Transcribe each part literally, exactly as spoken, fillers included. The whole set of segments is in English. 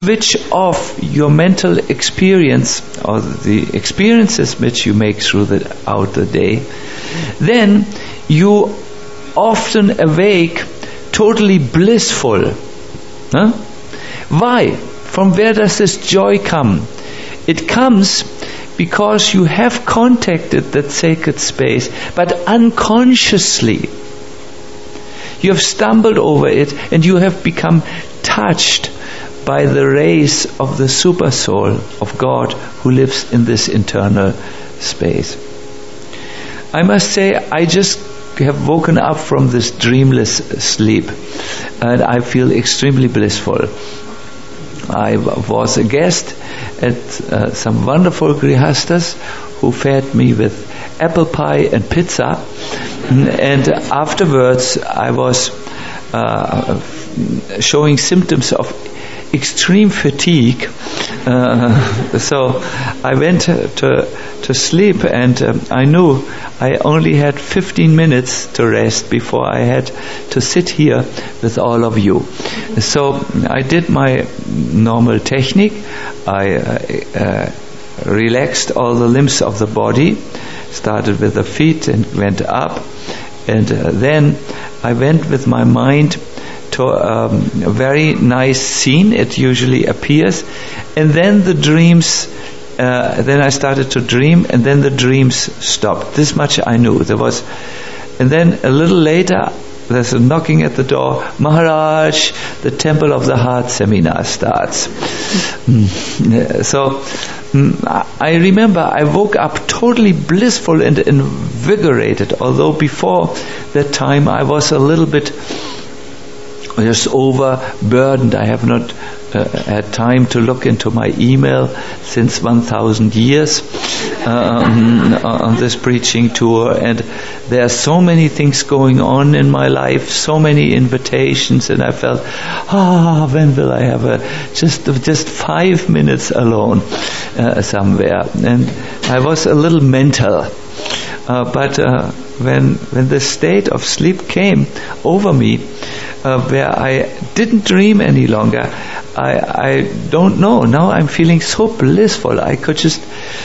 switch off your mental experience or the experiences which you make through the, out the day, then you often awake totally blissful. Huh? Why? From where does this joy come? It comes because you have contacted that sacred space, but unconsciously. You have stumbled over it and you have become touched by the rays of the super soul of God who lives in this internal space. I must say, I just have woken up from this dreamless sleep and I feel extremely blissful. I was a guest at uh, some wonderful grihastas who fed me with apple pie and pizza, and afterwards I was uh, showing symptoms of extreme fatigue, uh, so I went to to sleep, and um, I knew I only had fifteen minutes to rest before I had to sit here with all of you. So I did my normal technique. I uh, uh, relaxed all the limbs of the body, started with the feet and went up, and uh, then I went with my mind to um, a very nice scene. It usually appears, and then the dreams uh, then I started to dream, and then the dreams stopped. This much I knew. There was, and then a little later there's a knocking at the door. Maharaj, the Temple of the Heart seminar starts. Mm. So mm, I remember I woke up totally blissful and invigorated, although before that time I was a little bit just overburdened. I have not uh, had time to look into my email since one thousand years um, on this preaching tour, and there are so many things going on in my life, so many invitations, and I felt, ah, when will I have a just just five minutes alone uh, somewhere? And I was a little mental. Uh, but uh, when when the state of sleep came over me, uh, where I didn't dream any longer, I I don't know. Now I'm feeling so blissful. I could just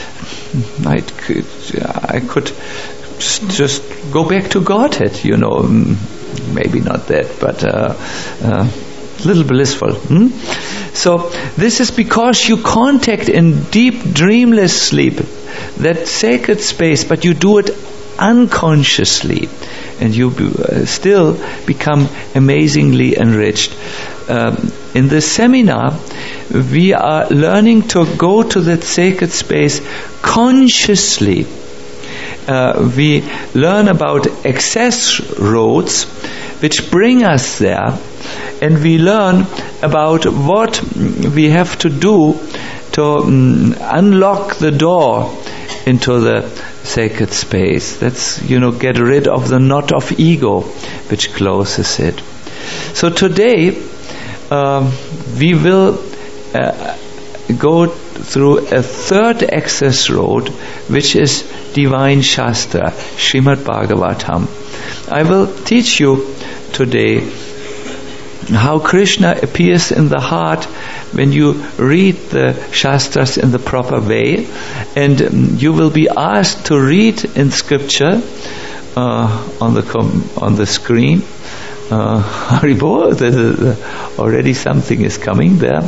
I could I could just, just go back to Godhead. You know, maybe not that, but uh, uh, little blissful. Hmm? So this is because you contact in deep dreamless sleep that sacred space, but you do it unconsciously, and you uh, still become amazingly enriched. Um, in this seminar, we are learning to go to that sacred space consciously. Uh, we learn about access roads which bring us there, and we learn about what we have to do to um, unlock the door into the sacred space. That's, you know, get rid of the knot of ego which closes it. So today um, we will uh, go through a third access road, which is Divine Shastra, Srimad Bhagavatam. I will teach you today how Krishna appears in the heart when you read the Shastras in the proper way, and um, you will be asked to read in scripture uh, on the com- on the screen. Uh, Haribo, the, the, the, already something is coming there,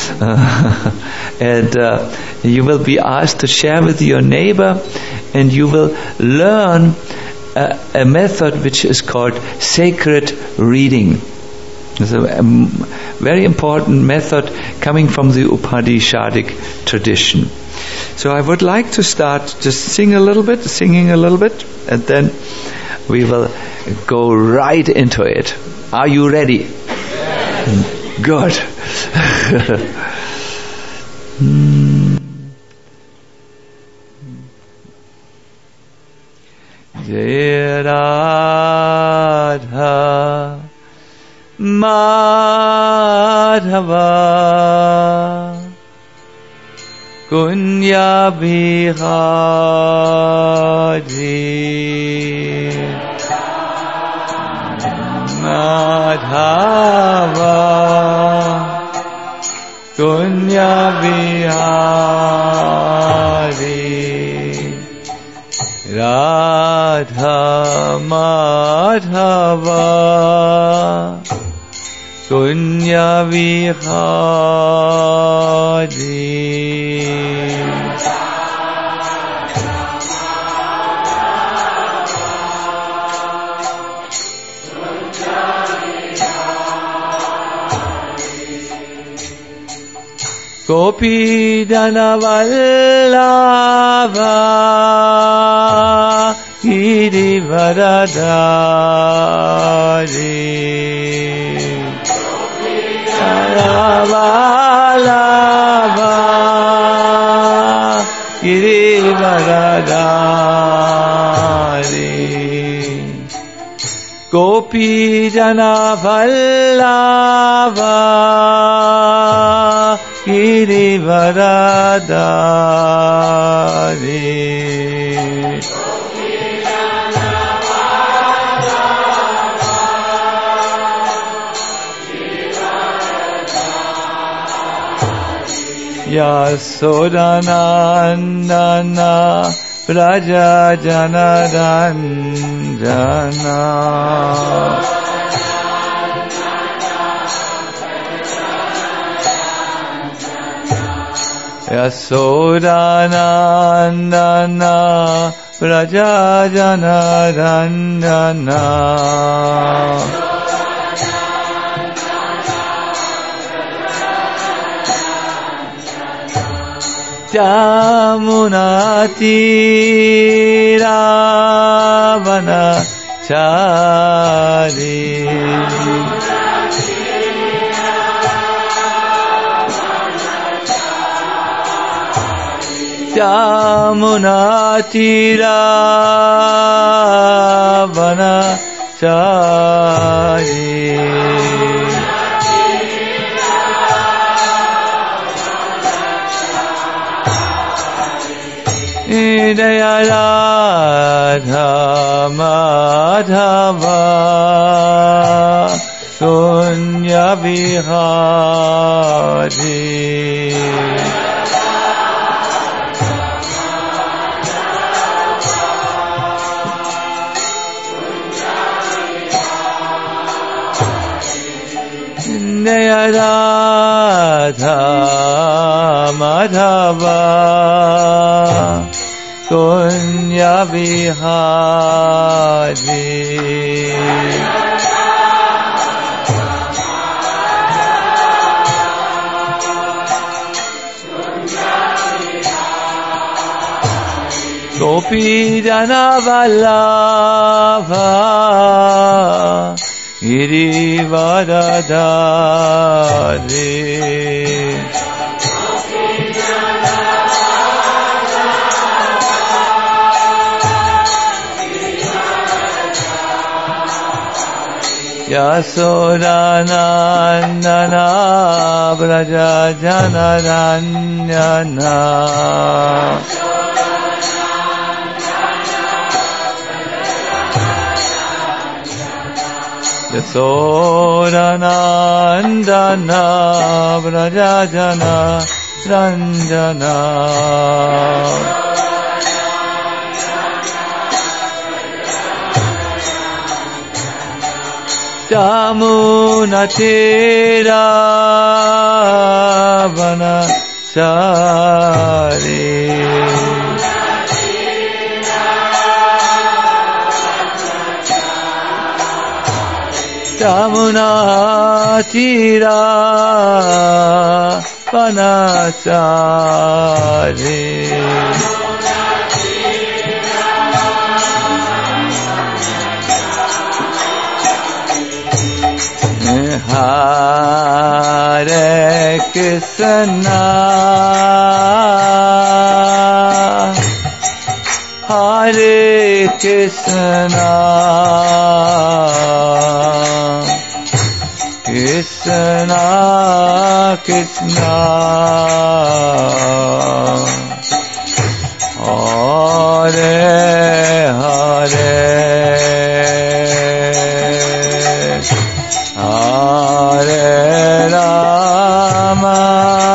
uh, and uh, you will be asked to share with your neighbor, and you will learn a, a method which is called sacred reading. It's a, a very important method coming from the Upanishadic tradition. So I would like to start just sing a little bit, singing a little bit, and then we will go right into it. Are you ready? Yes. Good. Jai Radha Madhava Kunya Bihari Madhava Kunya Vihari Radha Madhava Kunya Vihari Gopi Jana Vallabha Girivaradari Jana Vallabha Girivaradari Gopi Jana Vallabha Girivaradari Yasodanandana Vraja Janaranjana Yasodanandana Vraja Janaranjana Yamunatira Vanachari Yamunatira Vanachari Jaya Radha Madhava Kunya Vihari Jaya Radha Madhava Kunya Vihari Gopi Jana Vallabha Girivaradari Yasodanandana Vraja Janaranjana Yasodanandana Vraja Janaranjana Yamunatira Vanachari Yamunatira Vanachari Hare Krishna Hare Krishna Krishna Krishna Hare Hare Hare Rama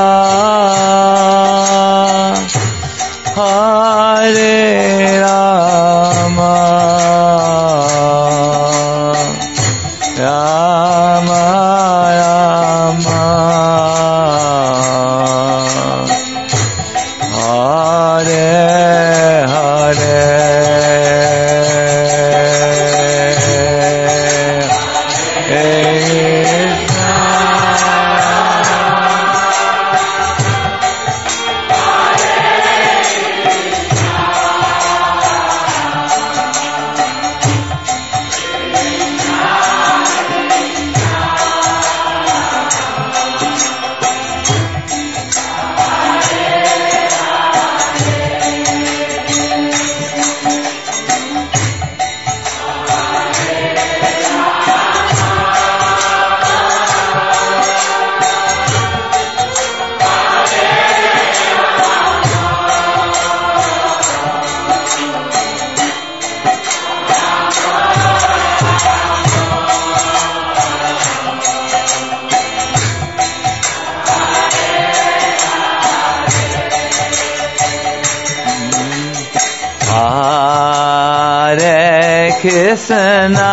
Krishna,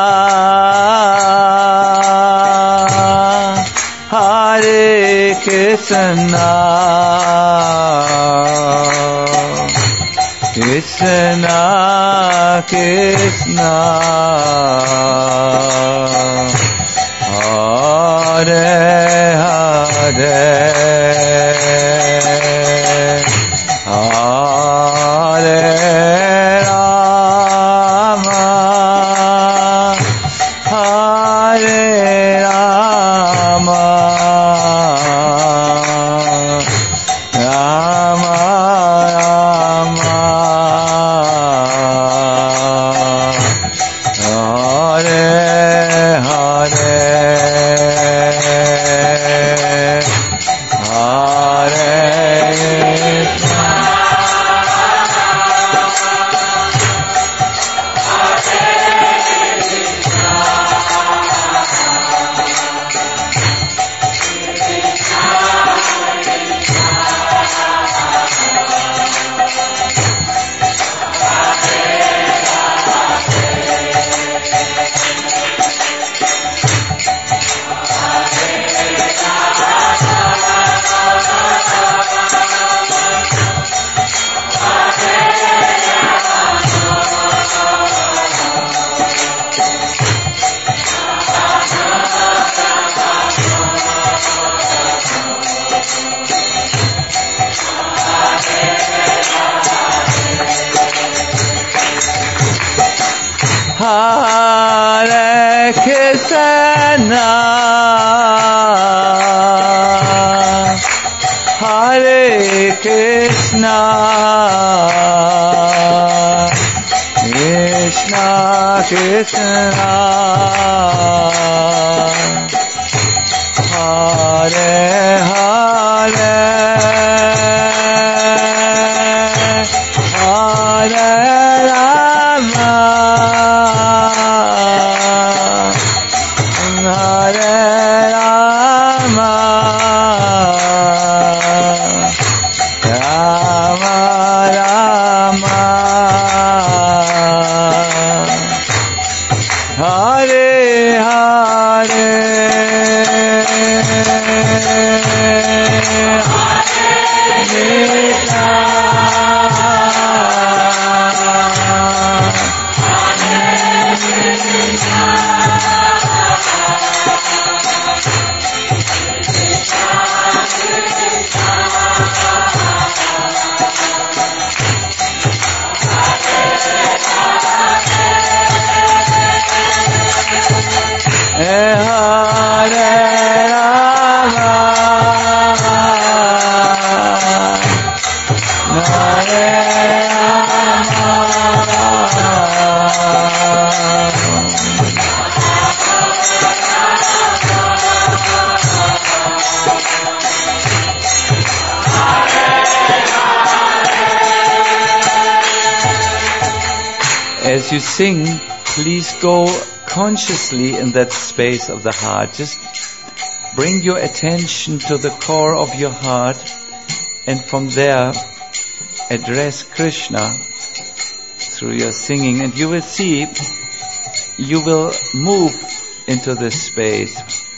Hare Krishna, Krishna Krishna, Hare Hare, Hare Rama, Hare Rama, Rama Rama, Hare Hare, Hare Hare Krishna, Hare Krishna, Krishna Krishna, Hare Hare, Hare Rama, Hare Rama, Rama Rama, Hare Hare, As you sing, please go consciously in that space of the heart. Just bring your attention to the core of your heart, and from there address Krishna through your singing, and you will see you will move into this space.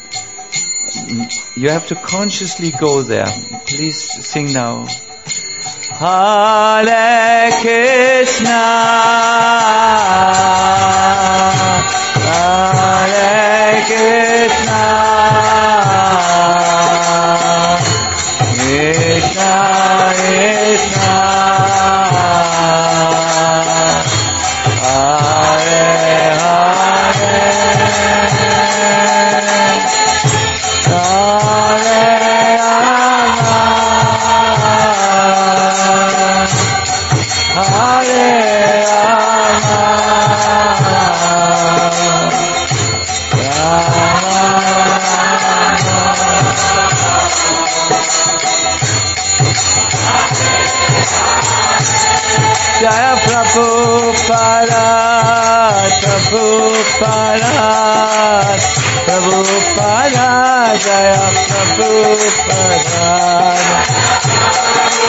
You have to consciously go there. Please sing now. Hare Krishna, Hare Krishna, Krishna Krishna, Hare Hare, Hare Rama, Hare Rama, Jaya Prabhupada, Prabhupada, Prabhupada, Jaya Prabhupada.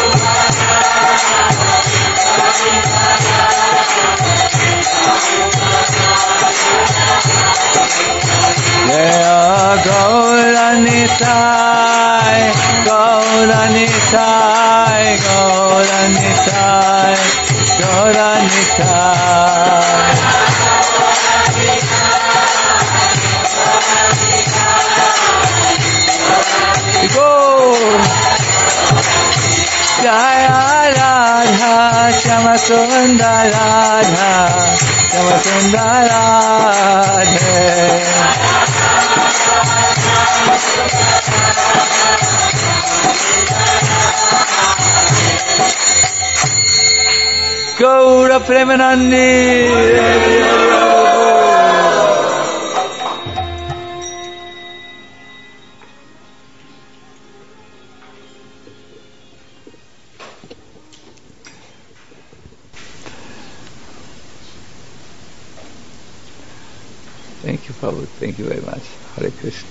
Prabhupada, Nitai, Gaura Nitai, Gaura Nitai, Gaura Nitai. Go! Jaya Radha, Shama Sundar Radha, Shama Sundar Radha. Gaura Premanandi. Thank you, Prabhu. Thank you very much. Hare Krishna.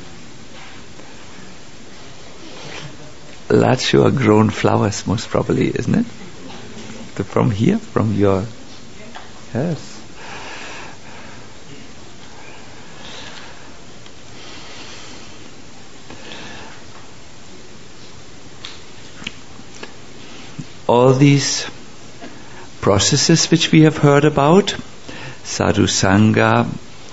Lachu are grown flowers, most probably, isn't it? The, from here, from your... Yes. All these processes which we have heard about, Sadhu Sangha,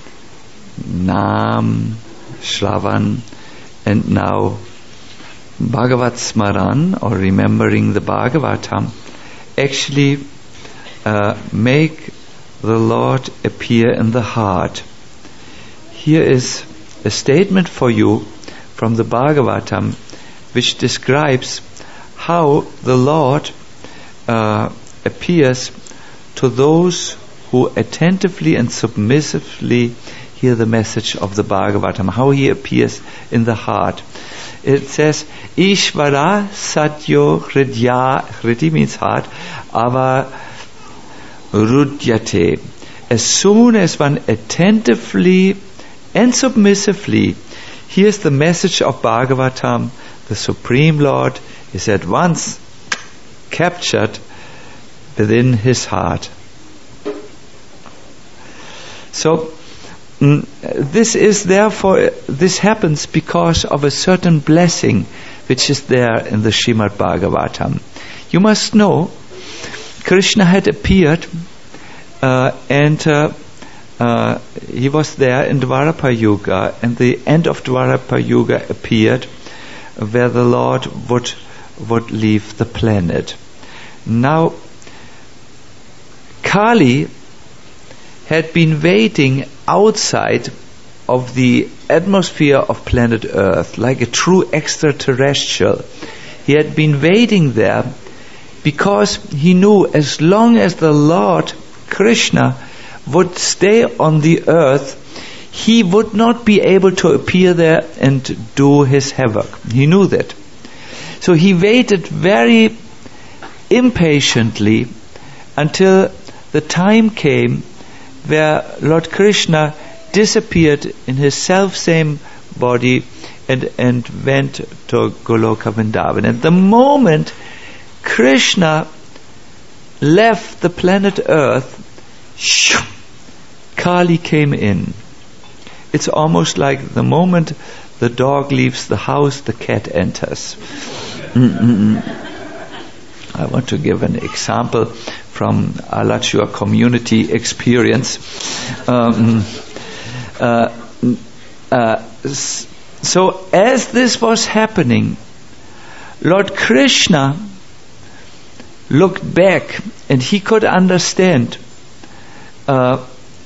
Nam, Shravan, and now Bhagavat Smaran, or remembering the Bhagavatam, actually uh, make the Lord appear in the heart. Here is a statement for you from the Bhagavatam which describes how the Lord uh, appears to those who attentively and submissively hear the message of the Bhagavatam, how he appears in the heart. It says, Ishvara Satyo Hridya, Hridi means heart, Ava Rudyate. As soon as one attentively and submissively hears the message of Bhagavatam, the Supreme Lord is at once captured within his heart. So, mm, this is therefore, this happens because of a certain blessing which is there in the Srimad Bhagavatam. You must know, Krishna had appeared uh, and uh, uh, he was there in Dwarapa Yuga, and the end of Dwarapa Yuga appeared where the Lord would would leave the planet. Now, Kali had been waiting outside of the atmosphere of planet Earth, like a true extraterrestrial. He had been waiting there because he knew as long as the Lord Krishna would stay on the earth, he would not be able to appear there and do his havoc. He knew that. So he waited very impatiently until the time came where Lord Krishna disappeared in his self-same body and, and went to Goloka Vrindavan. And the moment Krishna left the planet Earth, shoo, Kali came in. It's almost like the moment the dog leaves the house, the cat enters. Mm-mm-mm. I want to give an example from Alachua community experience. Um, uh, uh, so as this was happening, Lord Krishna looked back and he could understand, uh,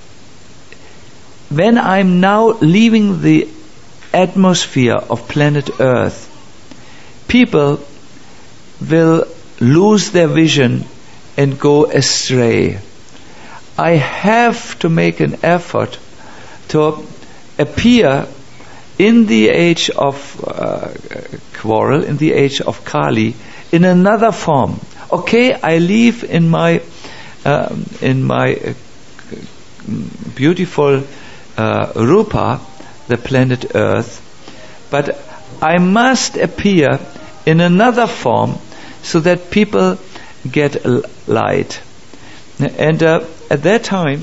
when I'm now leaving the atmosphere of planet Earth, people will lose their vision and go astray. I have to make an effort to appear in the age of uh, quarrel, in the age of Kali, in another form. Okay, I live in my uh, in my uh, beautiful uh, Rupa, the planet Earth, but I must appear in another form so that people get light. And uh, at that time,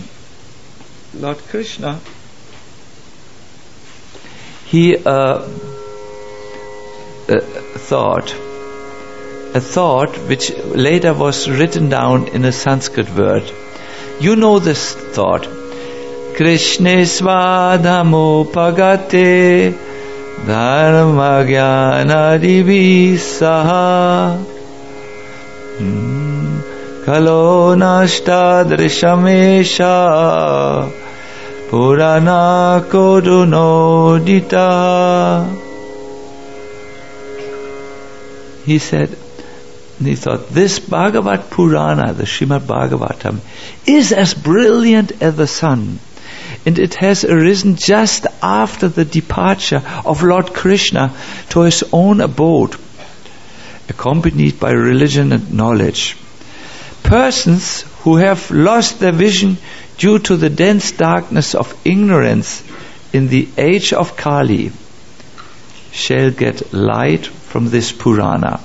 Lord Krishna, he uh, uh, thought, a thought which later was written down in a Sanskrit word. You know this thought. Krishne svadhamo pagate dharma jnana divisaha kalo nashtadrishamesha purana kodunodita. He said, and he thought, this Bhagavad Purana, the Srimad Bhagavatam, is as brilliant as the sun. And it has arisen just after the departure of Lord Krishna to his own abode, accompanied by religion and knowledge. Persons who have lost their vision due to the dense darkness of ignorance in the age of Kali shall get light from this Purana.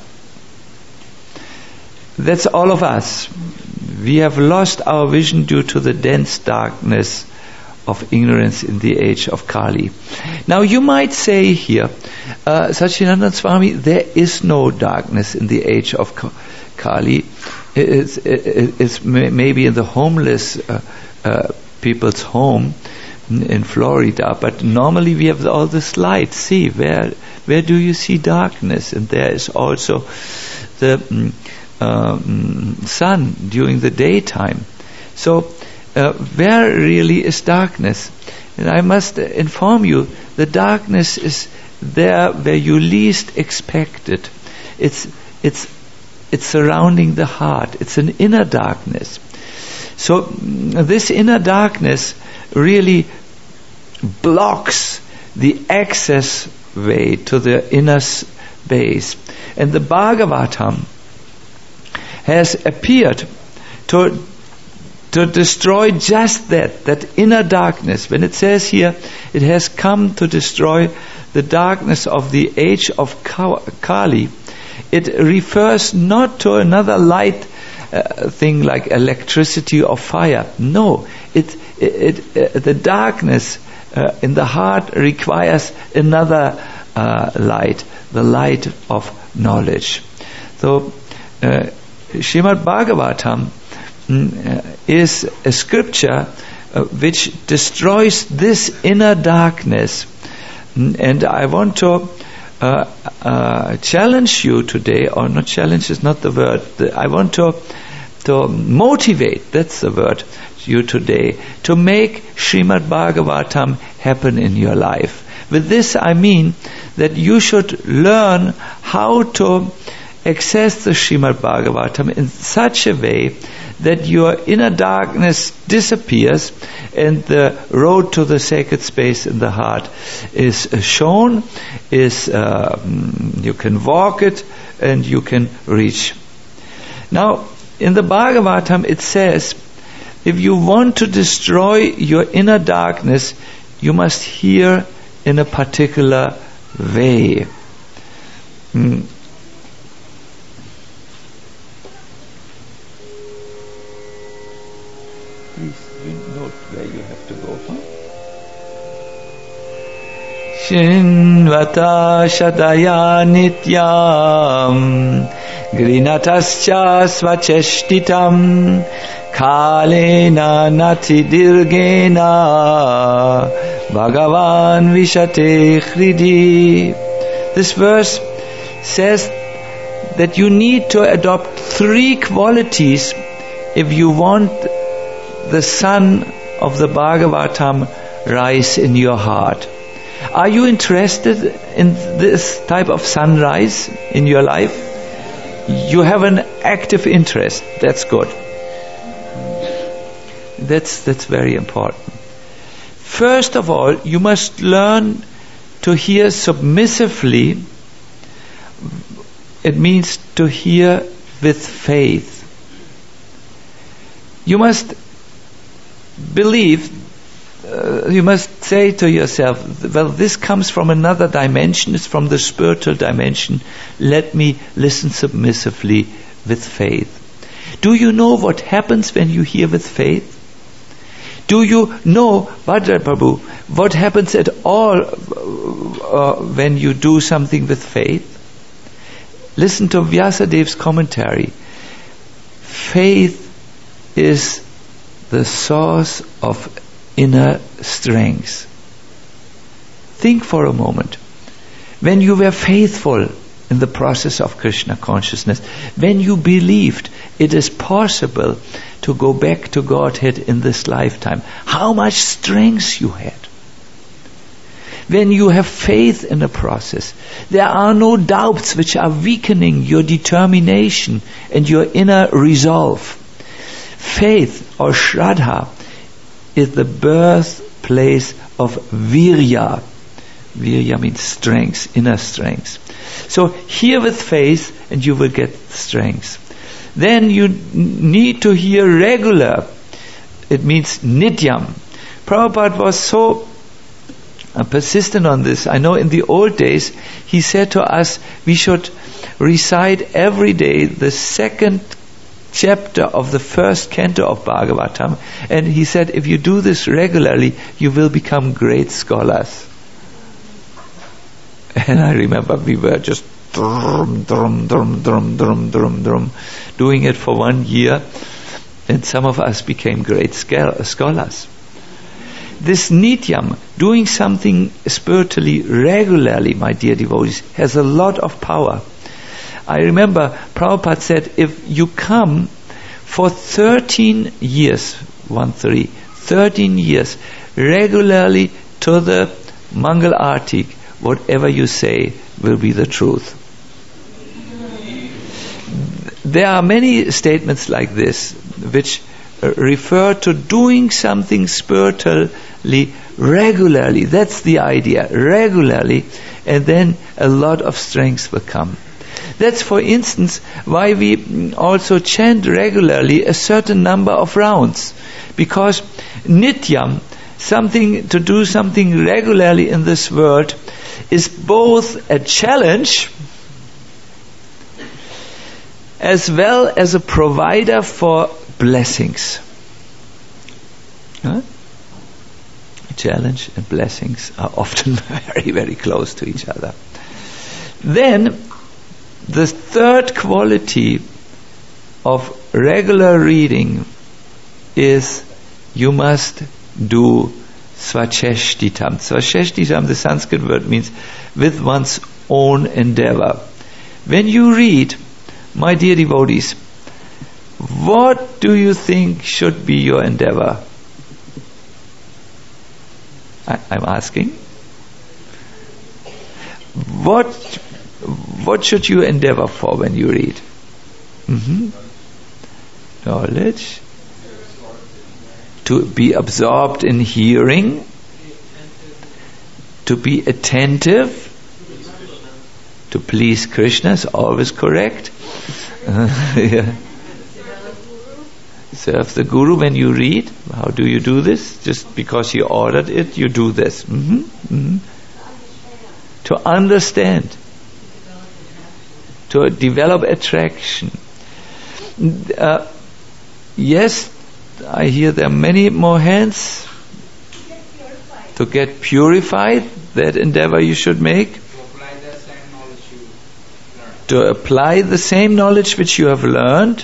That's all of us. We have lost our vision due to the dense darkness of ignorance in the age of Kali. Now you might say here, uh, Satchidananda Swami, there is no darkness in the age of Kali. It's, it's maybe in the homeless uh, uh, people's home in Florida, but normally we have all this light. See, where where do you see darkness? And there is also the um, um, sun during the daytime. So uh, where really is darkness? And I must inform you, the darkness is there where you least expect it. It's it's it's surrounding the heart. It's an inner darkness. So this inner darkness really blocks the access way to the inner space. And the Bhagavatam has appeared to to destroy just that, that inner darkness. When it says here, it has come to destroy the darkness of the age of Kali, it refers not to another light uh, thing like electricity or fire. No, it, it, it uh, the darkness uh, in the heart requires another uh, light, the light of knowledge. So, uh, Srimad Bhagavatam mm, uh, is a scripture uh, which destroys this inner darkness. Mm, and I want to uh, uh, challenge you today, or not challenge is not the word, the, I want to to motivate, that's the word, you today, to make Srimad Bhagavatam happen in your life. With this I mean that you should learn how to access the Srimad Bhagavatam in such a way that your inner darkness disappears and the road to the sacred space in the heart is shown, is uh, you can walk it and you can reach. Now, in the Bhagavatam it says, if you want to destroy your inner darkness, you must hear in a particular way. Mm. Please, you note where you have to go from. Shinvata Shadaya Nityam Grinatascha Svacheshtitam Kalena Nati Dirgena Bhagavan Vishate Hridi. This verse says that you need to adopt three qualities if you want the sun of the Bhagavatam rise in your heart. Are you interested in this type of sunrise in your life? You have an active interest. That's good. That's that's very important. First of all, you must learn to hear submissively. It means to hear with faith. You must believe, uh, you must say to yourself, well, this comes from another dimension, it's from the spiritual dimension. Let me listen submissively with faith. Do you know what happens when you hear with faith? Do you know, Bhadra Prabhu, what happens at all uh, when you do something with faith? Listen to Vyasadev's commentary. Faith is the source of inner strength. Think for a moment. When you were faithful in the process of Krishna consciousness, when you believed it is possible to go back to Godhead in this lifetime, how much strength you had. When you have faith in a process, there are no doubts which are weakening your determination and your inner resolve. Faith or Shraddha is the birthplace of Virya. Virya means strength, inner strength. So hear with faith and you will get strength. Then you need to hear regular. It means nityam. Prabhupada was so uh, persistent on this. I know in the old days he said to us we should recite every day the second chapter of the first canto of Bhagavatam, and he said if you do this regularly you will become great scholars. And I remember we were just drum, drum, drum, drum, drum, drum, drum, doing it for one year, and some of us became great scholars. This nityam, doing something spiritually regularly, my dear devotees, has a lot of power. I remember Prabhupada said, if you come for thirteen years, one three, thirteen years, regularly to the Mangal Arti, whatever you say will be the truth. There are many statements like this which uh, refer to doing something spiritually regularly. That's the idea, regularly, and then a lot of strength will come. That's, for instance, why we also chant regularly a certain number of rounds, because nityam, something to do something regularly in this world, is both a challenge as well as a provider for blessings. Huh? Challenge and blessings are often very, very close to each other. Then, the third quality of regular reading is you must do svacheshtitam. Svacheshtitam, the Sanskrit word, means with one's own endeavor. When you read, my dear devotees, what do you think should be your endeavor? I, I'm asking. What what should you endeavor for when you read? Mm-hmm. Knowledge. To be absorbed in hearing. To be attentive. To please Krishna is always correct. Uh, yeah. Serve the Guru when you read. How do you do this? Just because he ordered it, you do this. Mm-hmm. Mm-hmm. To understand. To develop attraction. Uh, yes, I hear there are many more hands. To get purified, that endeavor you should make. To apply the same knowledge which you have learned.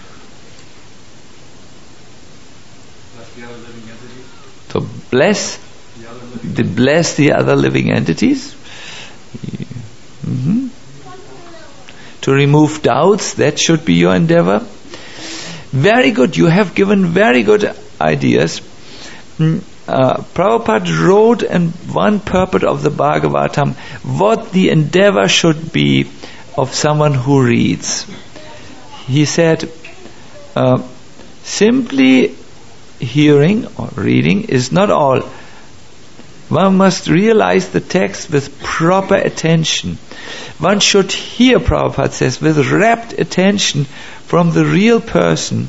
To bless, to bless the other living entities. Mm-hmm. To remove doubts, that should be your endeavor. Very good, you have given very good ideas. Mm, uh, Prabhupada wrote in one purport of the Bhagavatam what the endeavor should be of someone who reads. He said, uh, simply hearing or reading is not all. One must realize the text with proper attention. One should hear, Prabhupada says, with rapt attention from the real person.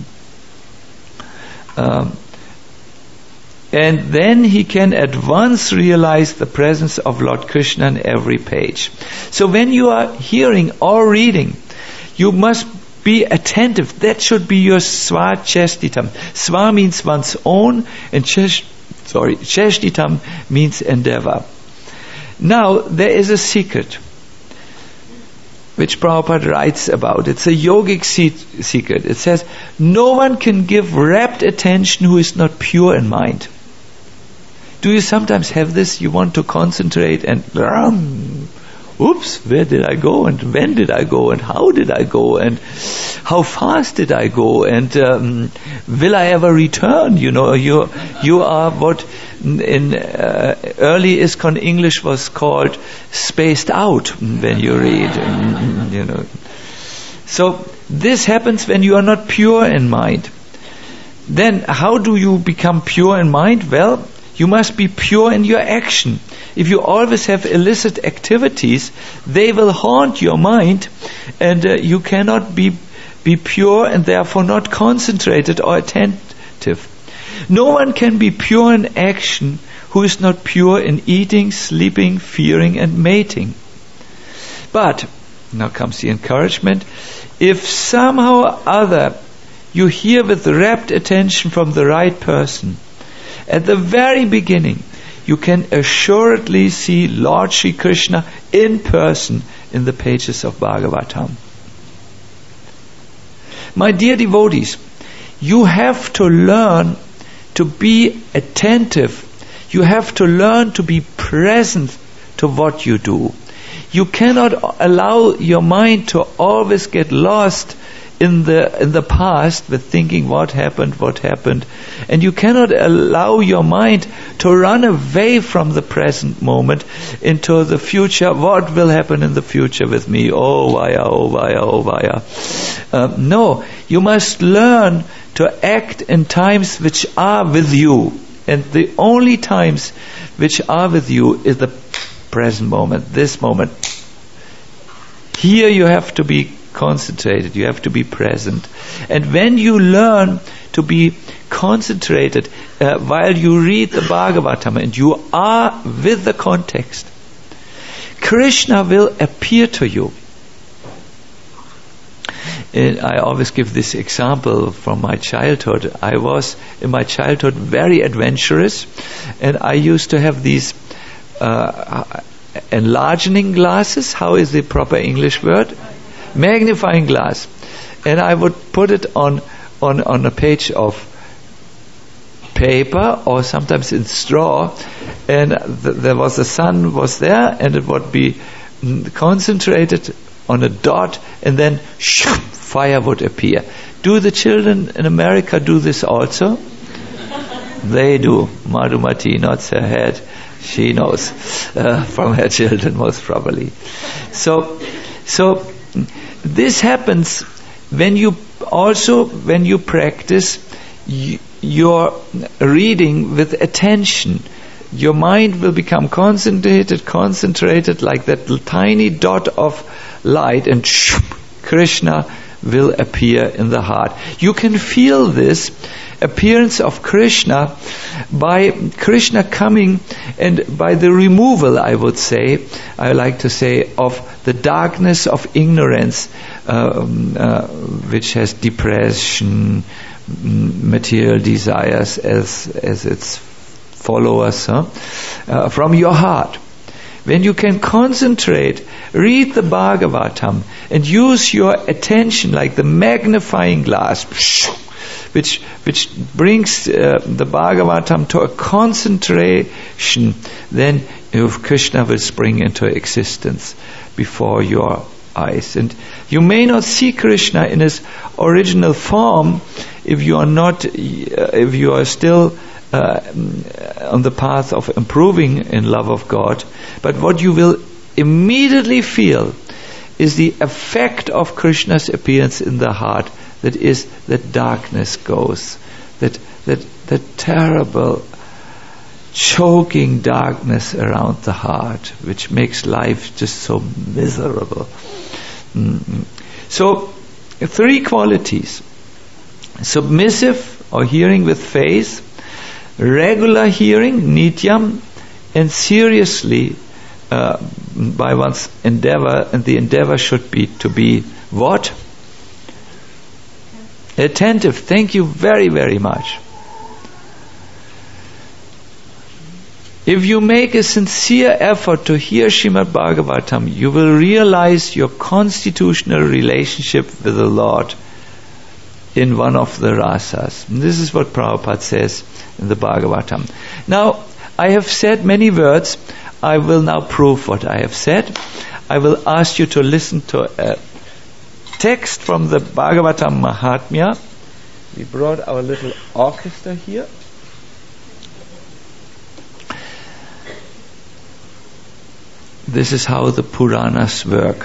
Um, and then he can at once realize the presence of Lord Krishna in every page. So when you are hearing or reading, you must be attentive. That should be your svacheshtitam. Sva means one's own, and chesh, sorry, cheshtitam means endeavor. Now, there is a secret. which Prabhupada writes about. It's a yogic se- secret. It says, no one can give rapt attention who is not pure in mind. Do you sometimes have this? You want to concentrate and, um, oops, where did I go and when did I go and how did I go and how fast did I go and um, will I ever return? You know, you you are what in uh, early ISKCON English was called spaced out when you read, you know. So this happens when you are not pure in mind. Then how do you become pure in mind? Well, you must be pure in your action. If you always have illicit activities, they will haunt your mind, and uh, you cannot be be pure and therefore not concentrated or attentive. No one can be pure in action who is not pure in eating, sleeping, fearing, and mating. But, now comes the encouragement, if somehow or other you hear with rapt attention from the right person, at the very beginning, you can assuredly see Lord Shri Krishna in person in the pages of Bhagavatam. My dear devotees, you have to learn to be attentive. You have to learn to be present to what you do. You cannot allow your mind to always get lost in the in the past with thinking what happened, what happened. And you cannot allow your mind to run away from the present moment into the future. What will happen in the future with me? Oh, vaya, oh, vaya, oh, vaya. Uh, no, you must learn to act in times which are with you. And the only times which are with you is the present moment, this moment. Here you have to be concentrated, you have to be present. And when you learn to be concentrated uh, while you read the Bhagavatam and you are with the context, Krishna will appear to you. And I always give this example from my childhood. I was in my childhood very adventurous, and I used to have these uh, enlarging glasses. How is the proper English word? Magnifying glass. And I would put it on on on a page of paper or sometimes in straw, and th- there was the sun was there, and it would be mm, concentrated on a dot, and then shoo, fire would appear. Do the children in America do this also? They do. Madhumati nods her head. She knows uh, from her children most probably. So, so this happens when you also when you practice y- your reading with attention. Your mind will become concentrated, concentrated like that tiny dot of light, and shoo, Krishna will appear in the heart. You can feel this appearance of Krishna by Krishna coming and by the removal, I would say, I like to say, of the darkness of ignorance, um, uh, which has depression, material desires as as its followers, huh? uh, from your heart. When you can concentrate, read the Bhagavatam and use your attention like the magnifying glass, which which brings uh, the Bhagavatam to a concentration, then Krishna will spring into existence before your eyes. And you may not see Krishna in his original form if you are not, uh, if you are still uh, on the path of improving in love of God. But what you will immediately feel is the effect of Krishna's appearance in the heart. That is, that darkness goes, that that that terrible, choking darkness around the heart, which makes life just so miserable. Mm-hmm. So, three qualities: submissive or hearing with faith, regular hearing, nityam, and seriously uh, by one's endeavor, and the endeavor should be to be what? Attentive. Thank you very, very much. If you make a sincere effort to hear Srimad Bhagavatam, you will realize your constitutional relationship with the Lord in one of the rasas. And this is what Prabhupada says in the Bhagavatam. Now, I have said many words. I will now prove what I have said. I will ask you to listen to a text from the Bhagavatam Mahatmya. We brought our little orchestra here. This is how the Puranas work.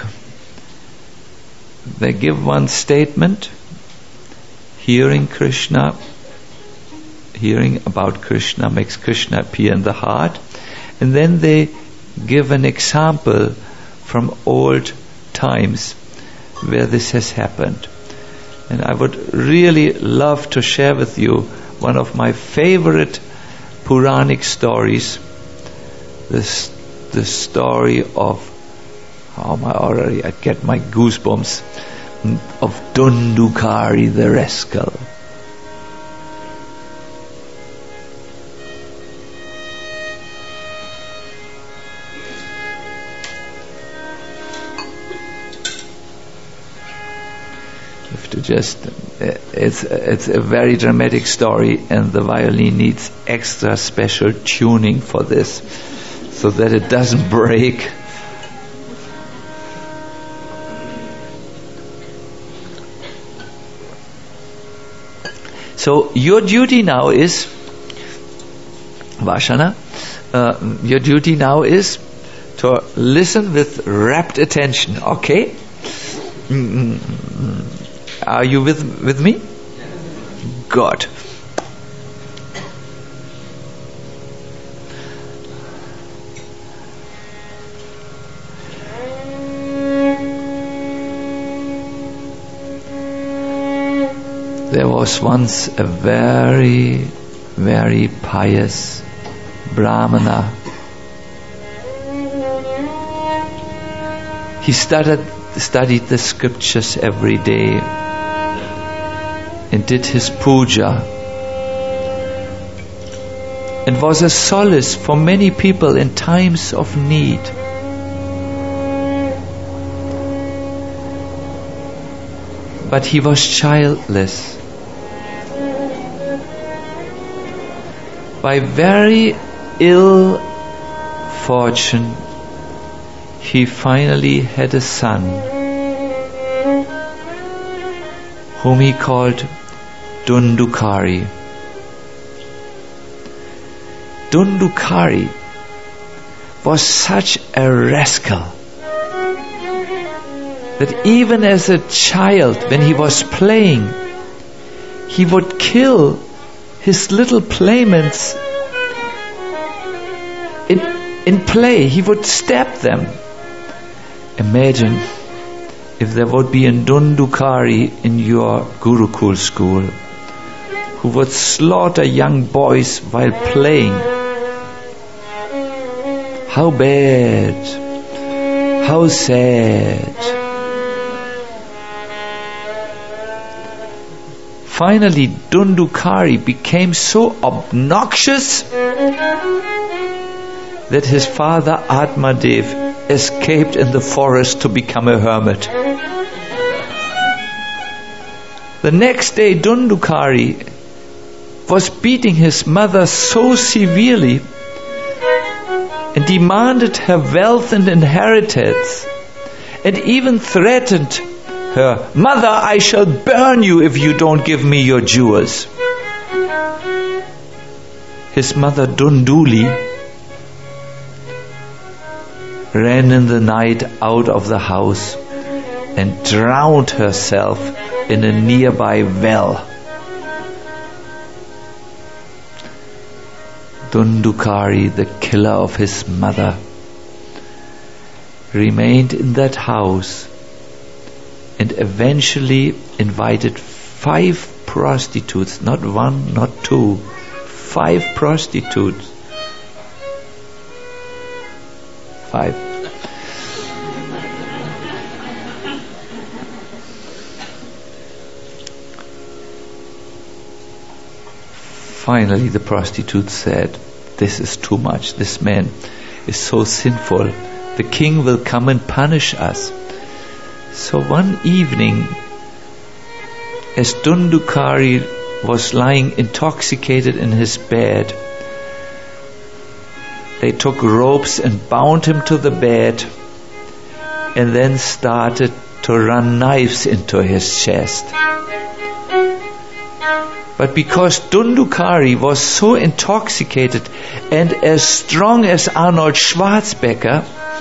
They give one statement, hearing Krishna, hearing about Krishna makes Krishna appear in the heart, and then they give an example from old times where this has happened. And I would really love to share with you one of my favorite Puranic stories, this the story of, oh my, already I get my goosebumps, of Dundukari the rascal. To just, it's it's a very dramatic story, and the violin needs extra special tuning for this, so that it doesn't break. So your duty now is, Vashana, uh, your duty now is to listen with rapt attention, okay? Mm-hmm. Are you with with me? Good. There was once a very, very pious Brahmana. He studied studied the scriptures every day and did his puja, and was a solace for many people in times of need. But he was childless. By very ill fortune, he finally had a son, whom he called Dundukari. Dundukari was such a rascal that even as a child, when he was playing, he would kill his little playmates in, in play. He would stab them. Imagine if there would be a Dundukari in your Gurukul school who would slaughter young boys while playing. How bad, how sad. Finally, Dundukari became so obnoxious that his father Atmadev escaped in the forest to become a hermit. The next day, Dundukari was beating his mother so severely and demanded her wealth and inheritance, and even threatened her, "Mother, I shall burn you if you don't give me your jewels." His mother Dunduli ran in the night out of the house and drowned herself in a nearby well. Dundukari, the killer of his mother, remained in that house and eventually invited five prostitutes, not one, not two, five prostitutes. Five. Finally, the prostitute said, this is too much. This man is so sinful. The king will come and punish us. So one evening, as Dhundhukari was lying intoxicated in his bed, they took ropes and bound him to the bed, and then started to run knives into his chest. But because Dhundhukari was so intoxicated and as strong as Arnold Schwarzenegger,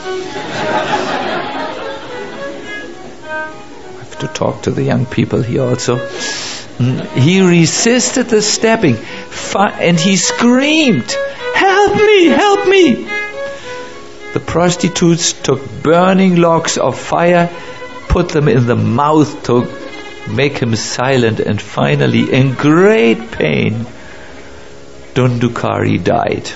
I have to talk to the young people here also, he resisted the stabbing, and he screamed, "Help me, help me!" The prostitutes took burning logs of fire, put them in the mouth to make him silent, and finally, in great pain, Dhundhukari died.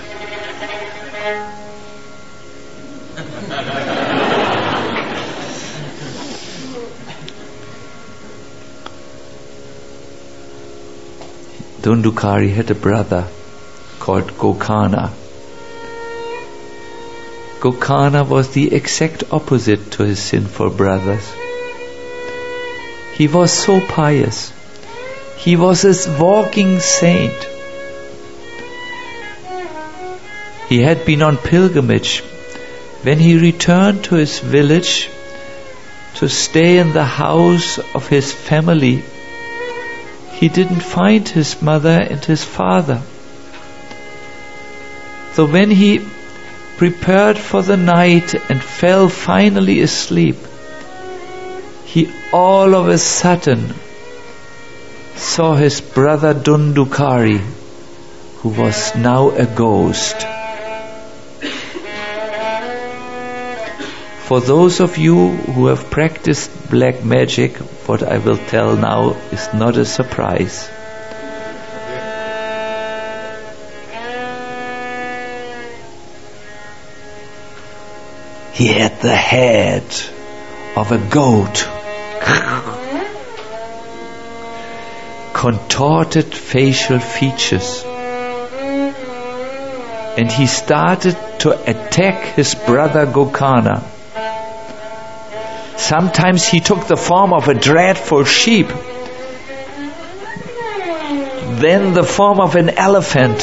Dhundhukari had a brother called Gokana. Gokana was the exact opposite to his sinful brothers. He was so pious. He was a walking saint. He had been on pilgrimage. When he returned to his village to stay in the house of his family, he didn't find his mother and his father. So when he prepared for the night and fell finally asleep, he all of a sudden saw his brother Dhundhukari, who was now a ghost. For those of you who have practiced black magic, what I will tell now is not a surprise. He had the head of a goat, contorted facial features, and he started to attack his brother Gokana. Sometimes he took the form of a dreadful sheep, then the form of an elephant,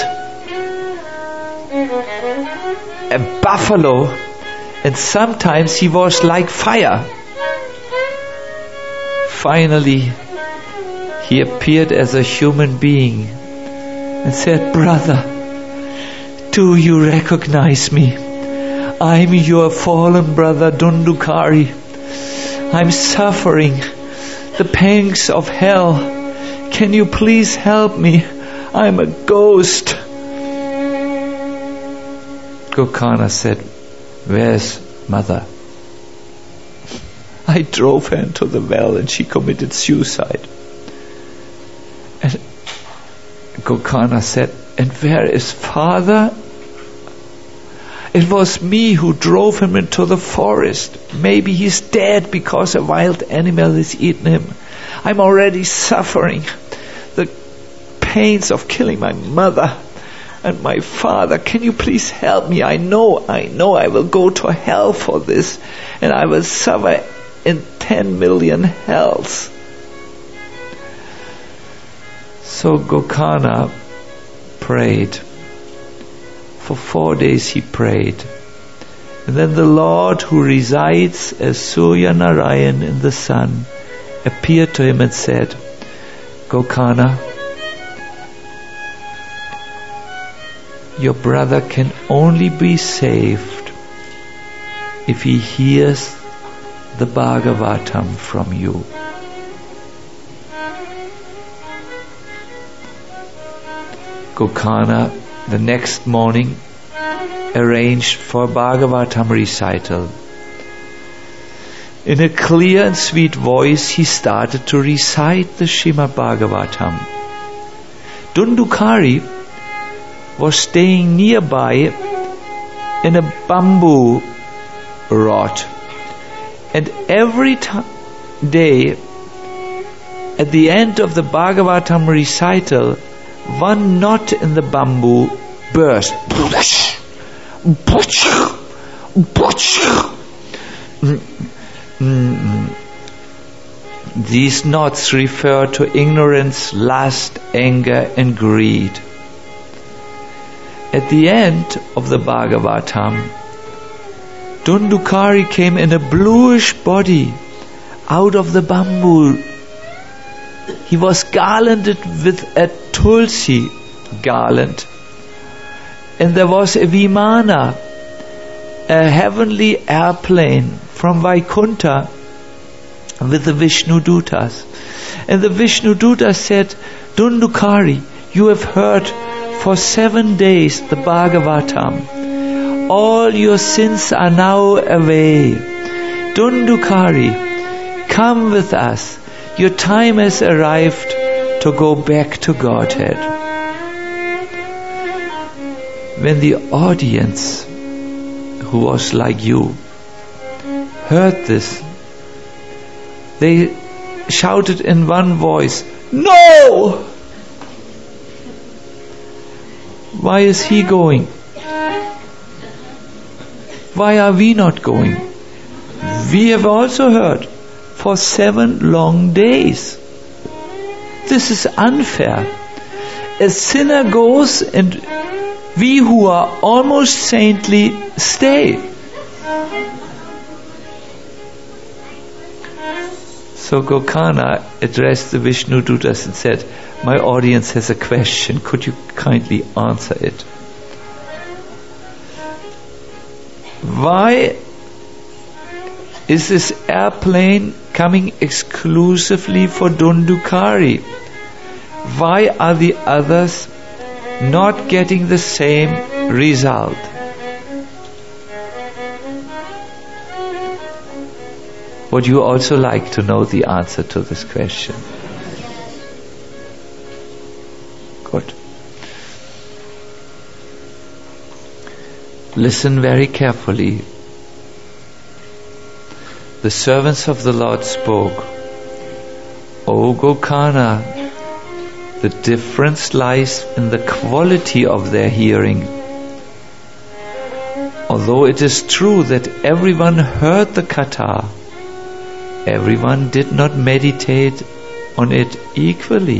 a buffalo, and sometimes he was like fire. Finally, he appeared as a human being and said, "Brother, do you recognize me? I'm your fallen brother Dhundhukari. I'm suffering the pangs of hell. Can you please help me? I'm a ghost." Gokana said, "Where's mother?" "I drove her into the well and she committed suicide." And Gokana said, "And where is father?" "It was me who drove him into the forest. Maybe he's dead because a wild animal has eaten him. I'm already suffering the pains of killing my mother and my father. Can you please help me? I know, I know I will go to hell for this, and I will suffer in ten million hells." So Gokana prayed. For four days he prayed. And then the Lord, who resides as Surya Narayan in the sun, appeared to him and said, "Gokana, your brother can only be saved if he hears the Bhagavatam from you." Gokana the next morning arranged for Bhagavatam recital. In a clear and sweet voice, he started to recite the Srimad Bhagavatam. Dhundhukari was staying nearby in a bamboo rod, and every t- day at the end of the Bhagavatam recital, one knot in the bamboo burst. These knots refer to ignorance, lust, anger and greed. At the end of the Bhagavatam, Dhundhukari came in a bluish body out of the bamboo. He was garlanded with a tulsi garland. And there was a Vimana, a heavenly airplane from Vaikuntha with the Vishnu Dutas. And the Vishnu Dutas said, Dhundhukari, you have heard for seven days the Bhagavatam. All your sins are now away. Dhundhukari, come with us. Your time has arrived to go back to Godhead. When the audience, who was like you, heard this, they shouted in one voice, "No! Why is he going? Why are we not going? We have also heard for seven long days. This is unfair. A sinner goes and we who are almost saintly stay." So Gokana addressed the Vishnu Dutas and said, "My audience has a question. Could you kindly answer it? Why is this airplane coming exclusively for Dhundhukari? Why are the others not getting the same result?" Would you also like to know the answer to this question? Good. Listen very carefully. The servants of the Lord spoke, "O Gokana, the difference lies in the quality of their hearing. Although it is true that everyone heard the katha, everyone did not meditate on it equally.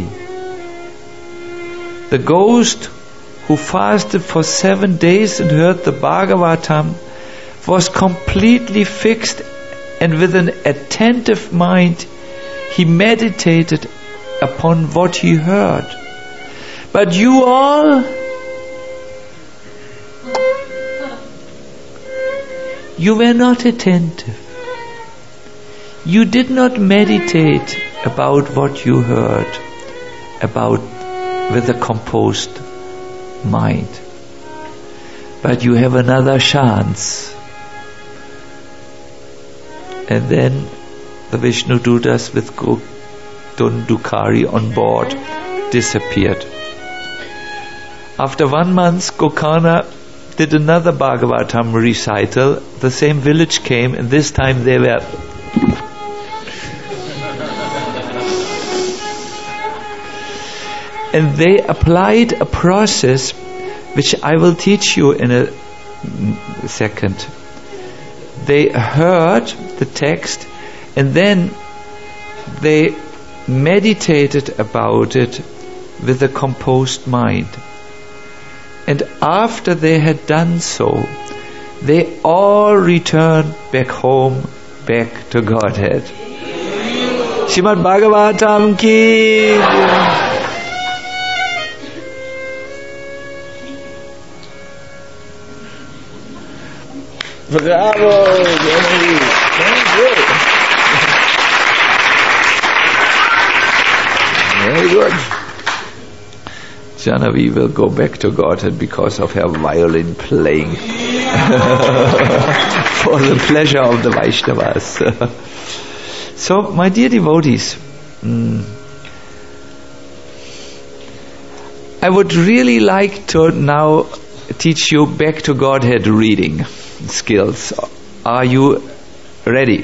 The ghost who fasted for seven days and heard the Bhagavatam was completely fixed, and with an attentive mind he meditated upon what he heard. But you all, you were not attentive. You did not meditate about what you heard, about with a composed mind. But you have another chance." And then the Vishnu Dutas with Dhundhukari on board disappeared. After one month, Gokana did another Bhagavatam recital. The same village came, and this time they were and they applied a process which I will teach you in a second. They heard the text and then they meditated about it with a composed mind. And after they had done so, they all returned back home, back to Godhead. Srimad Bhagavatam ki. Bravo! Thank you. Very good. Janavi will go back to Godhead because of her violin playing for the pleasure of the Vaishnavas. So, my dear devotees, mm, I would really like to now teach you back to Godhead reading skills. Are you ready?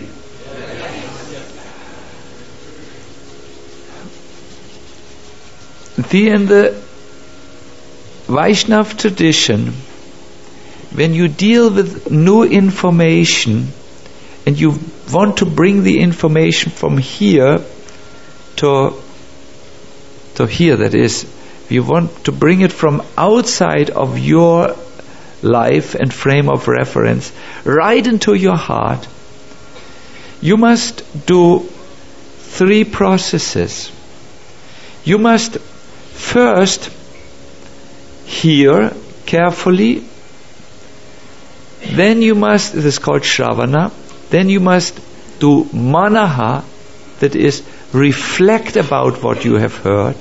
The in the Vaishnava tradition, when you deal with new information and you want to bring the information from here to to here, that is, you want to bring it from outside of your life and frame of reference right into your heart, you must do three processes. You must first hear carefully, then you must, this is called Shravana, then you must do Manaha, that is, reflect about what you have heard.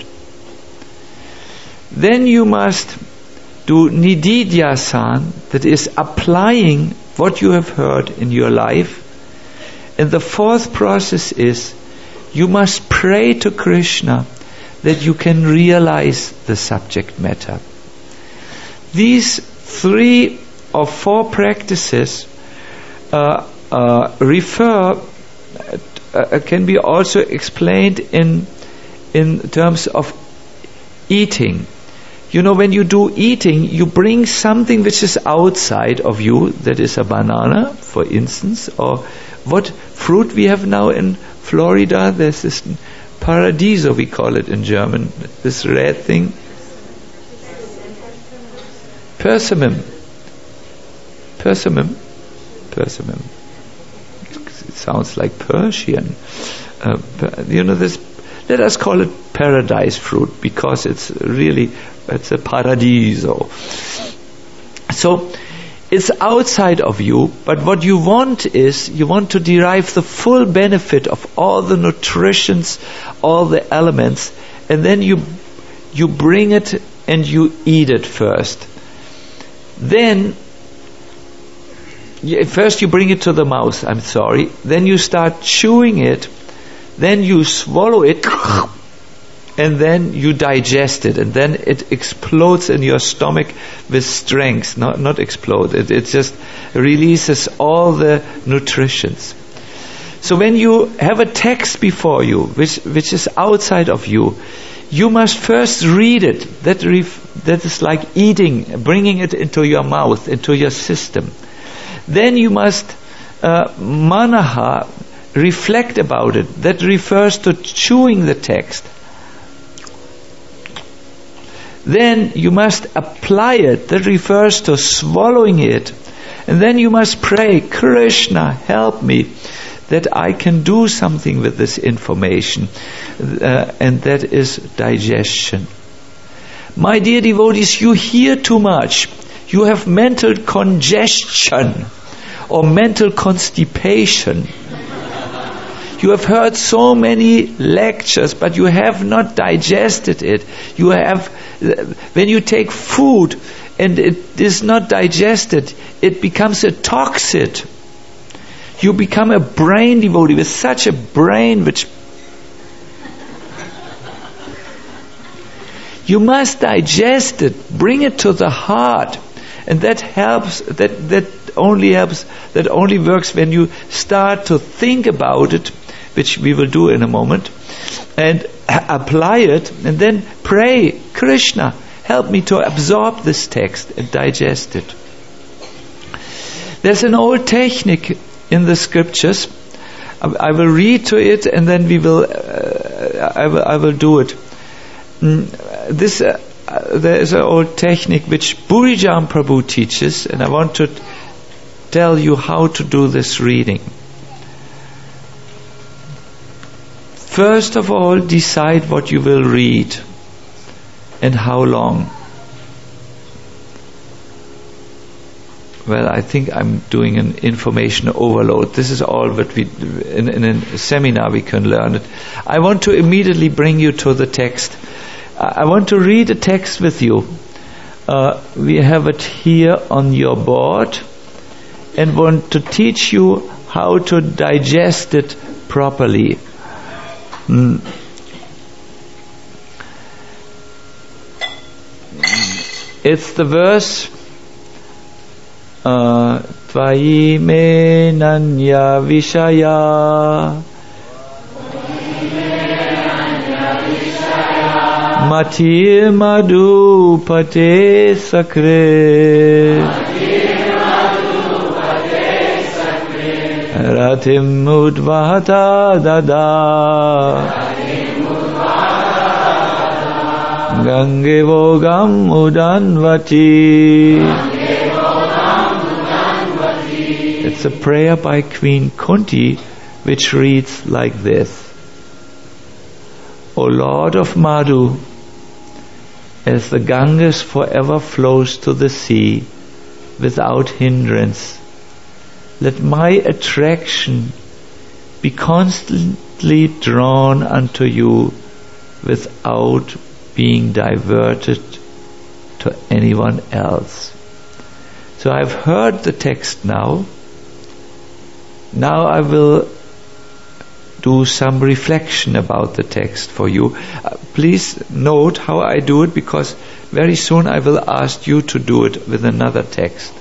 Then you must do Nididhyasan, that is, applying what you have heard in your life. And the fourth process is, you must pray to Krishna that you can realize the subject matter. These three or four practices uh, uh, refer, uh, can be also explained in in terms of eating. You know, when you do eating, you bring something which is outside of you, that is a banana, for instance, or what fruit we have now in Florida, there's this paradiso, we call it in German, this red thing. Persimmon. Persimmon. Persimmon. It sounds like Persian. Uh, you know, this, let us call it paradise fruit, because it's really, it's a paradiso. So, it's outside of you, but what you want is, you want to derive the full benefit of all the nutritions, all the elements, and then you you bring it and you eat it first. Then, first you bring it to the mouth, I'm sorry, then you start chewing it, then you swallow it, and then you digest it, and then it explodes in your stomach with strength. Not not explode, it, it just releases all the nutritions. So when you have a text before you, which which is outside of you, you must first read it. That ref, that is like eating, bringing it into your mouth, into your system. Then you must uh, manaha, reflect about it. That refers to chewing the text. Then you must apply it. That refers to swallowing it. And then you must pray, Krishna, help me that I can do something with this information. Uh, and that is digestion. My dear devotees, you hear too much. You have mental congestion or mental constipation. You have heard so many lectures, but you have not digested it. You have, when you take food and it is not digested, it becomes a toxin. You become a brain devotee with such a brain which you must digest it, bring it to the heart, and that helps. That that only helps. That only works when you start to think about it, which we will do in a moment, and apply it, and then pray, Krishna, help me to absorb this text and digest it. There's an old technique in the scriptures. I will read to it, and then we will. Uh, I will. I will do it. Mm, this uh, uh, there is an old technique which Burijan Prabhu teaches, and I want to t- tell you how to do this reading. First of all, decide what you will read and how long. Well, I think I'm doing an information overload. This is all that we, in, in a seminar we can learn it. I want to immediately bring you to the text. I want to read a text with you. Uh, we have it here on your board, and want to teach you how to digest it properly. Mm. It's the verse Tvayi me nanya vishaya Matir Madhu Pate Sakre Ratim Udvahata Dada Gange Vogam Udanvati. It's a prayer by Queen Kunti which reads like this: O Lord of Madhu, as the Ganges forever flows to the sea without hindrance, let my attraction be constantly drawn unto you without being diverted to anyone else. So I've heard the text now. Now I will do some reflection about the text for you. Uh, please note how I do it, because very soon I will ask you to do it with another text.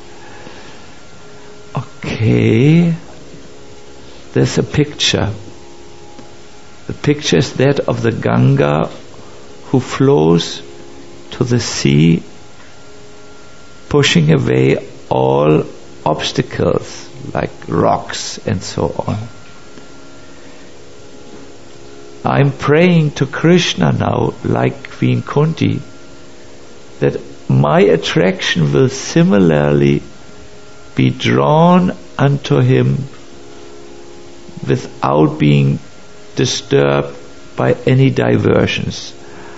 Okay. There's a picture. The picture is that of the Ganga who flows to the sea, pushing away all obstacles like rocks and so on. I'm praying to Krishna now, like Queen Kunti, that my attraction will similarly be drawn unto him without being disturbed by any diversions.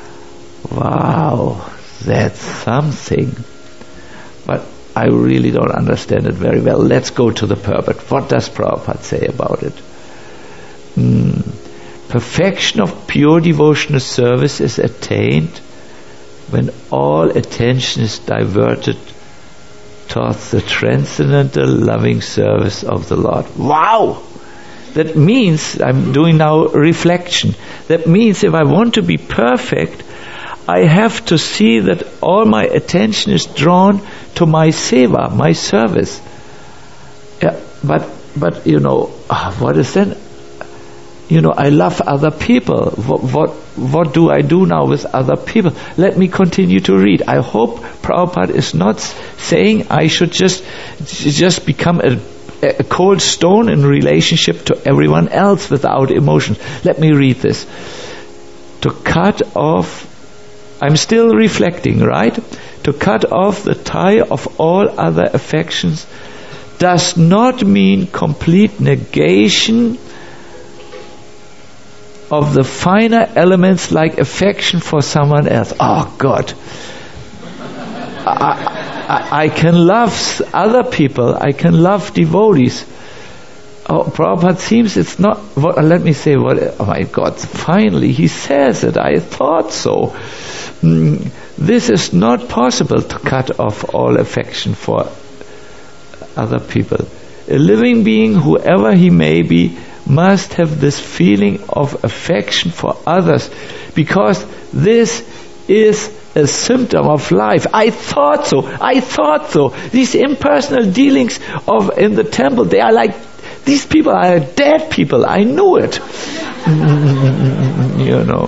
Wow, that's something. But I really don't understand it very well. Let's go to the purport. What does Prabhupada say about it? Mm. Perfection of pure devotional service is attained when all attention is diverted towards the transcendental loving service of the Lord. Wow! That means, I'm doing now reflection, that means if I want to be perfect, I have to see that all my attention is drawn to my seva, my service. Yeah, but, but you know, what is then? You know, I love other people. What, what, what do I do now with other people? Let me continue to read. I hope Prabhupada is not saying I should just, just become a, a cold stone in relationship to everyone else without emotions. Let me read this. To cut off, I'm still reflecting, right? To cut off the tie of all other affections does not mean complete negation of the finer elements like affection for someone else. Oh God. I, I, I can love other people. I can love devotees. Oh, Prabhupada seems it's not, what, let me say, what, oh my God, finally he says it. I thought so. Mm, this is not possible to cut off all affection for other people. A living being, whoever he may be, must have this feeling of affection for others, because this is a symptom of life. I thought so. I thought so. These impersonal dealings of in the temple, they are like, these people are dead people. I knew it. You know.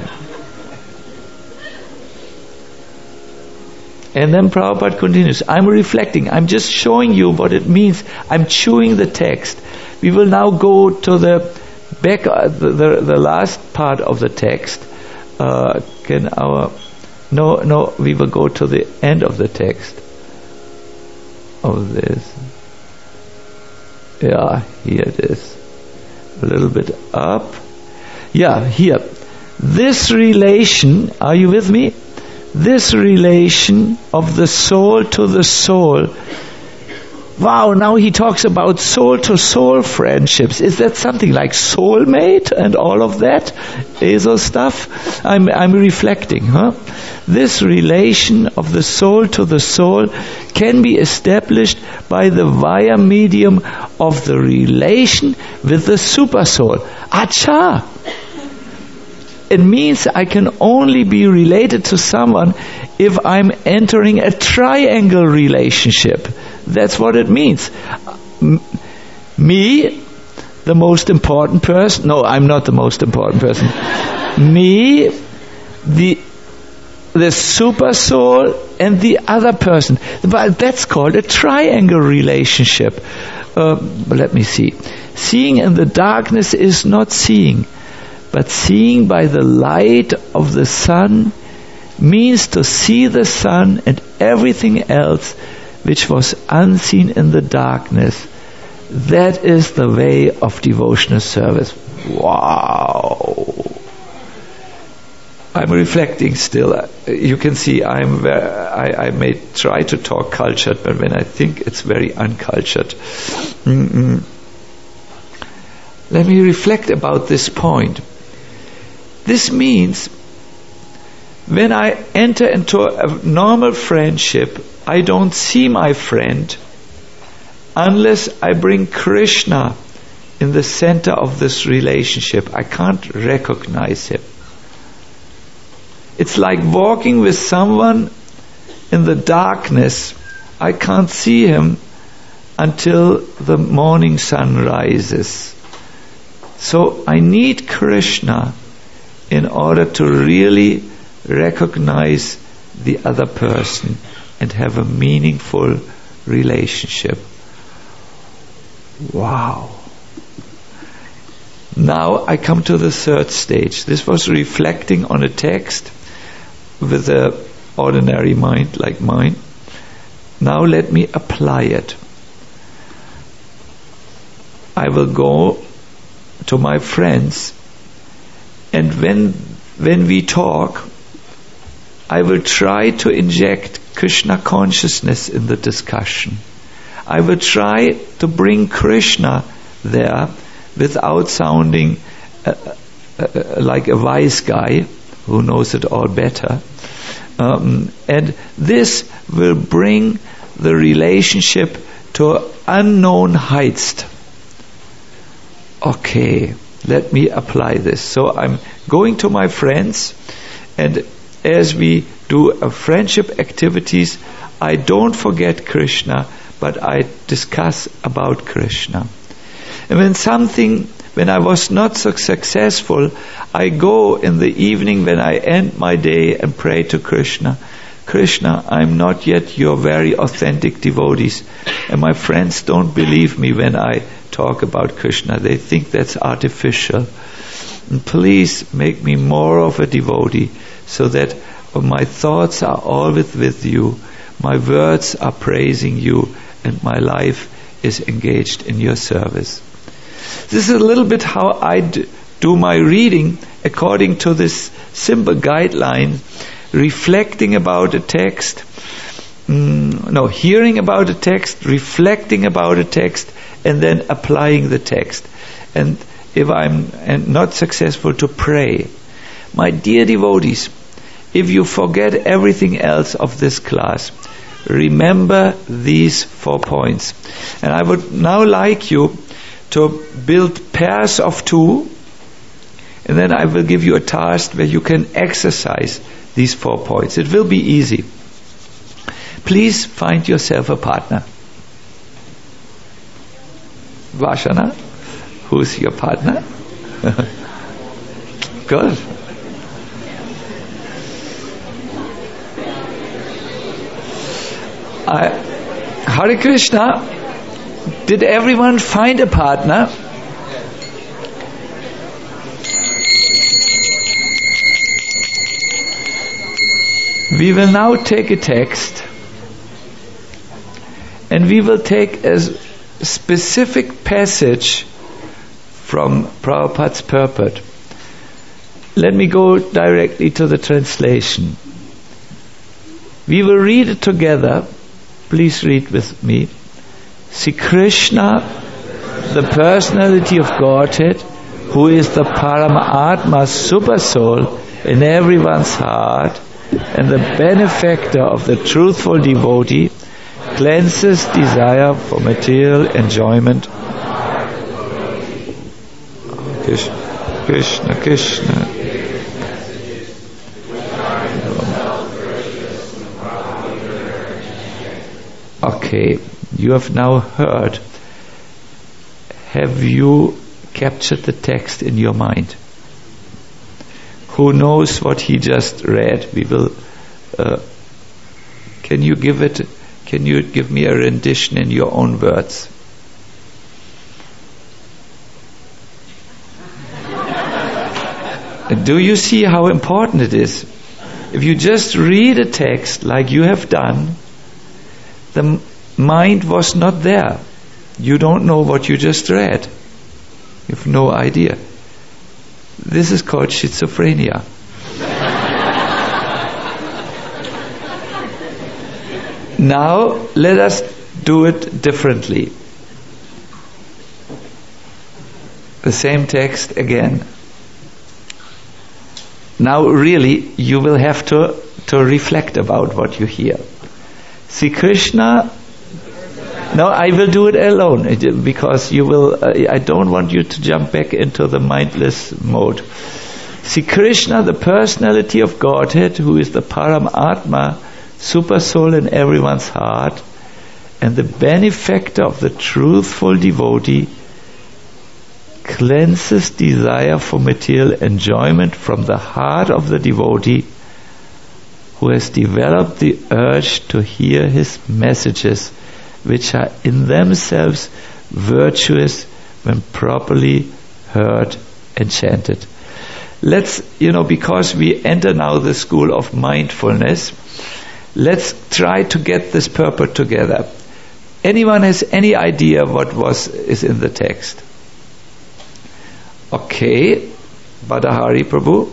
And then Prabhupada continues, I'm reflecting, I'm just showing you what it means. I'm chewing the text. We will now go to the back, uh, the, the, the last part of the text. Uh, can our, no, no, we will go to the end of the text of this. Yeah, here it is. A little bit up. Yeah, here. This relation, are you with me? This relation of the soul to the soul. Wow, now he talks about soul to soul friendships. Is that something like soulmate and all of that? Hazel stuff? I'm, I'm reflecting, huh? This relation of the soul to the soul can be established by the via medium of the relation with the super soul. Acha! It means I can only be related to someone if I'm entering a triangle relationship. That's what it means. M- me, the most important person. No, I'm not the most important person. Me, the the super soul and the other person. But that's called a triangle relationship. Uh, let me see. Seeing in the darkness is not seeing, but seeing by the light of the sun means to see the sun and everything else which was unseen in the darkness. That is the way of devotional service. Wow. I'm reflecting still. You can see I'm very, I, I may try to talk cultured, but when I think it's very uncultured. Mm-mm. Let me reflect about this point. This means when I enter into a normal friendship, I don't see my friend unless I bring Krishna in the center of this relationship. I can't recognize him. It's like walking with someone in the darkness. I can't see him until the morning sun rises. So I need Krishna in order to really recognize the other person and have a meaningful relationship. Wow. Now I come to the third stage. This was reflecting on a text with an ordinary mind like mine. Now let me apply it. I will go to my friends, and when when we talk, I will try to inject Krishna consciousness in the discussion. I will try to bring Krishna there without sounding uh, uh, like a wise guy who knows it all better. Um, and this will bring the relationship to unknown heights. Okay, let me apply this. So I'm going to my friends, and as we do a friendship activities, I don't forget Krishna, but I discuss about Krishna. And when something, when I was not so successful, I go in the evening when I end my day and pray to Krishna. Krishna, I'm not yet your very authentic devotees, and my friends don't believe me when I talk about Krishna. They think that's artificial. And please make me more of a devotee, so that my thoughts are always with you, my words are praising you, and my life is engaged in your service. This is a little bit how I d- do my reading according to this simple guideline, reflecting about a text, mm, no, hearing about a text, reflecting about a text, and then applying the text. And if I'm and not successful, to pray. My dear devotees, if you forget everything else of this class, remember these four points. And I would now like you to build pairs of two, and then I will give you a task where you can exercise these four points. It will be easy. Please find yourself a partner. Vashana, who's your partner? Good. I, Hare Krishna. Did everyone find a partner? We will now take a text, and we will take a specific passage from Prabhupada's purport. Let me go directly to the translation. We will read it together. Please read with me. See Krishna, the personality of Godhead, who is the Paramatma super soul in everyone's heart, and the benefactor of the truthful devotee, cleanses desire for material enjoyment. Krishna, Krishna, Krishna. Okay, you have now heard. Have you captured the text in your mind? Who knows what he just read? We will Uh, can you give it? Can you give me a rendition in your own words? Do you see how important it is? If you just read a text like you have done, the m- mind was not there. You don't know what you just read. You have no idea. This is called schizophrenia. Now, let us do it differently. The same text again. Now really you will have to, to reflect about what you hear. See, Krishna, no, I will do it alone because you will, uh, I don't want you to jump back into the mindless mode. See, Krishna, the personality of Godhead, who is the Paramatma, super soul in everyone's heart, and the benefactor of the truthful devotee, cleanses desire for material enjoyment from the heart of the devotee who has developed the urge to hear his messages, which are in themselves virtuous when properly heard and chanted. Let's, you know, because we enter now the school of mindfulness, let's try to get this purport together. Anyone has any idea what was is in the text? Okay, Badahari Prabhu.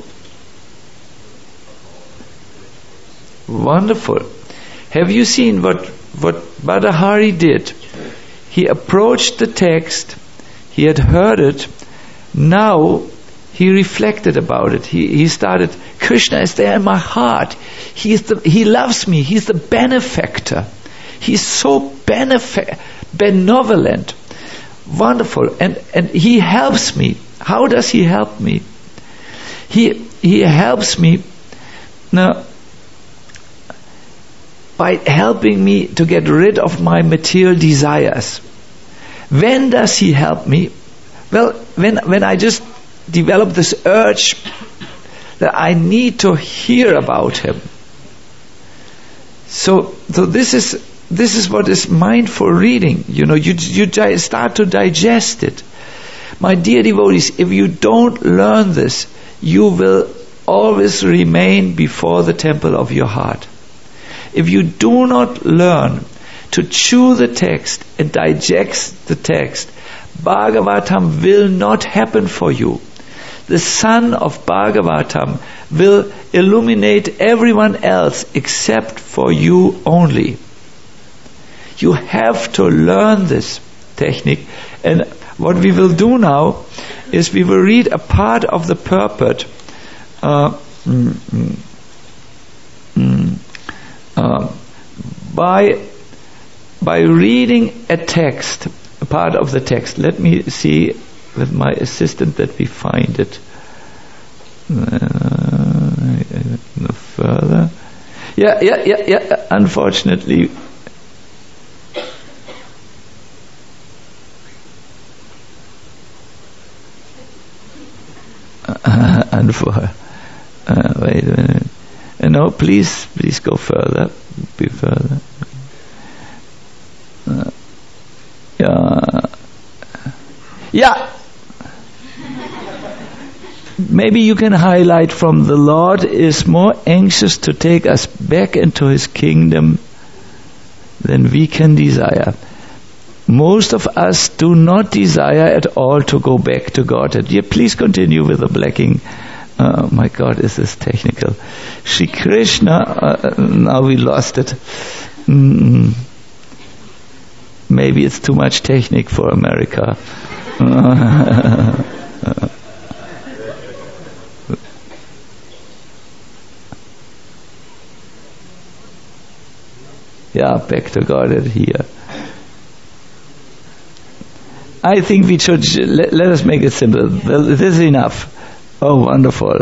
Wonderful. Have you seen what, what Badahari did? He approached the text, he had heard it, now he reflected about it. He, he started, Krishna is there in my heart. He is the, he loves me. He's the benefactor. He's so benefic- benevolent. Wonderful. And, and he helps me. How does he help me? He he helps me now by helping me to get rid of my material desires. When does he help me? Well, when when I just develop this urge that I need to hear about him. So so this is this is what is mindful reading. You know, you you di- start to digest it. My dear devotees, if you don't learn this, you will always remain before the temple of your heart. If you do not learn to chew the text and digest the text, Bhagavatam will not happen for you. The sun of Bhagavatam will illuminate everyone else except for you only. You have to learn this technique. And what we will do now is we will read a part of the purport uh, mm, mm, mm, uh, by by reading a text, a part of the text. Let me see with my assistant that we find it uh, further. Yeah, yeah, yeah, yeah. Unfortunately. Uh, and for uh, wait a minute. Uh, no, please, please go further. Be further. Uh, yeah, yeah. Maybe you can highlight from the Lord is more anxious to take us back into His kingdom than we can desire. Most of us do not desire at all to go back to God. Yeah, please continue with the blacking. Oh my God, is this technical? Shri Krishna, uh, now we lost it. Mm. Maybe it's too much technique for America. Yeah, back to God here. I think we should, let, let us make it simple. This is enough. Oh, wonderful.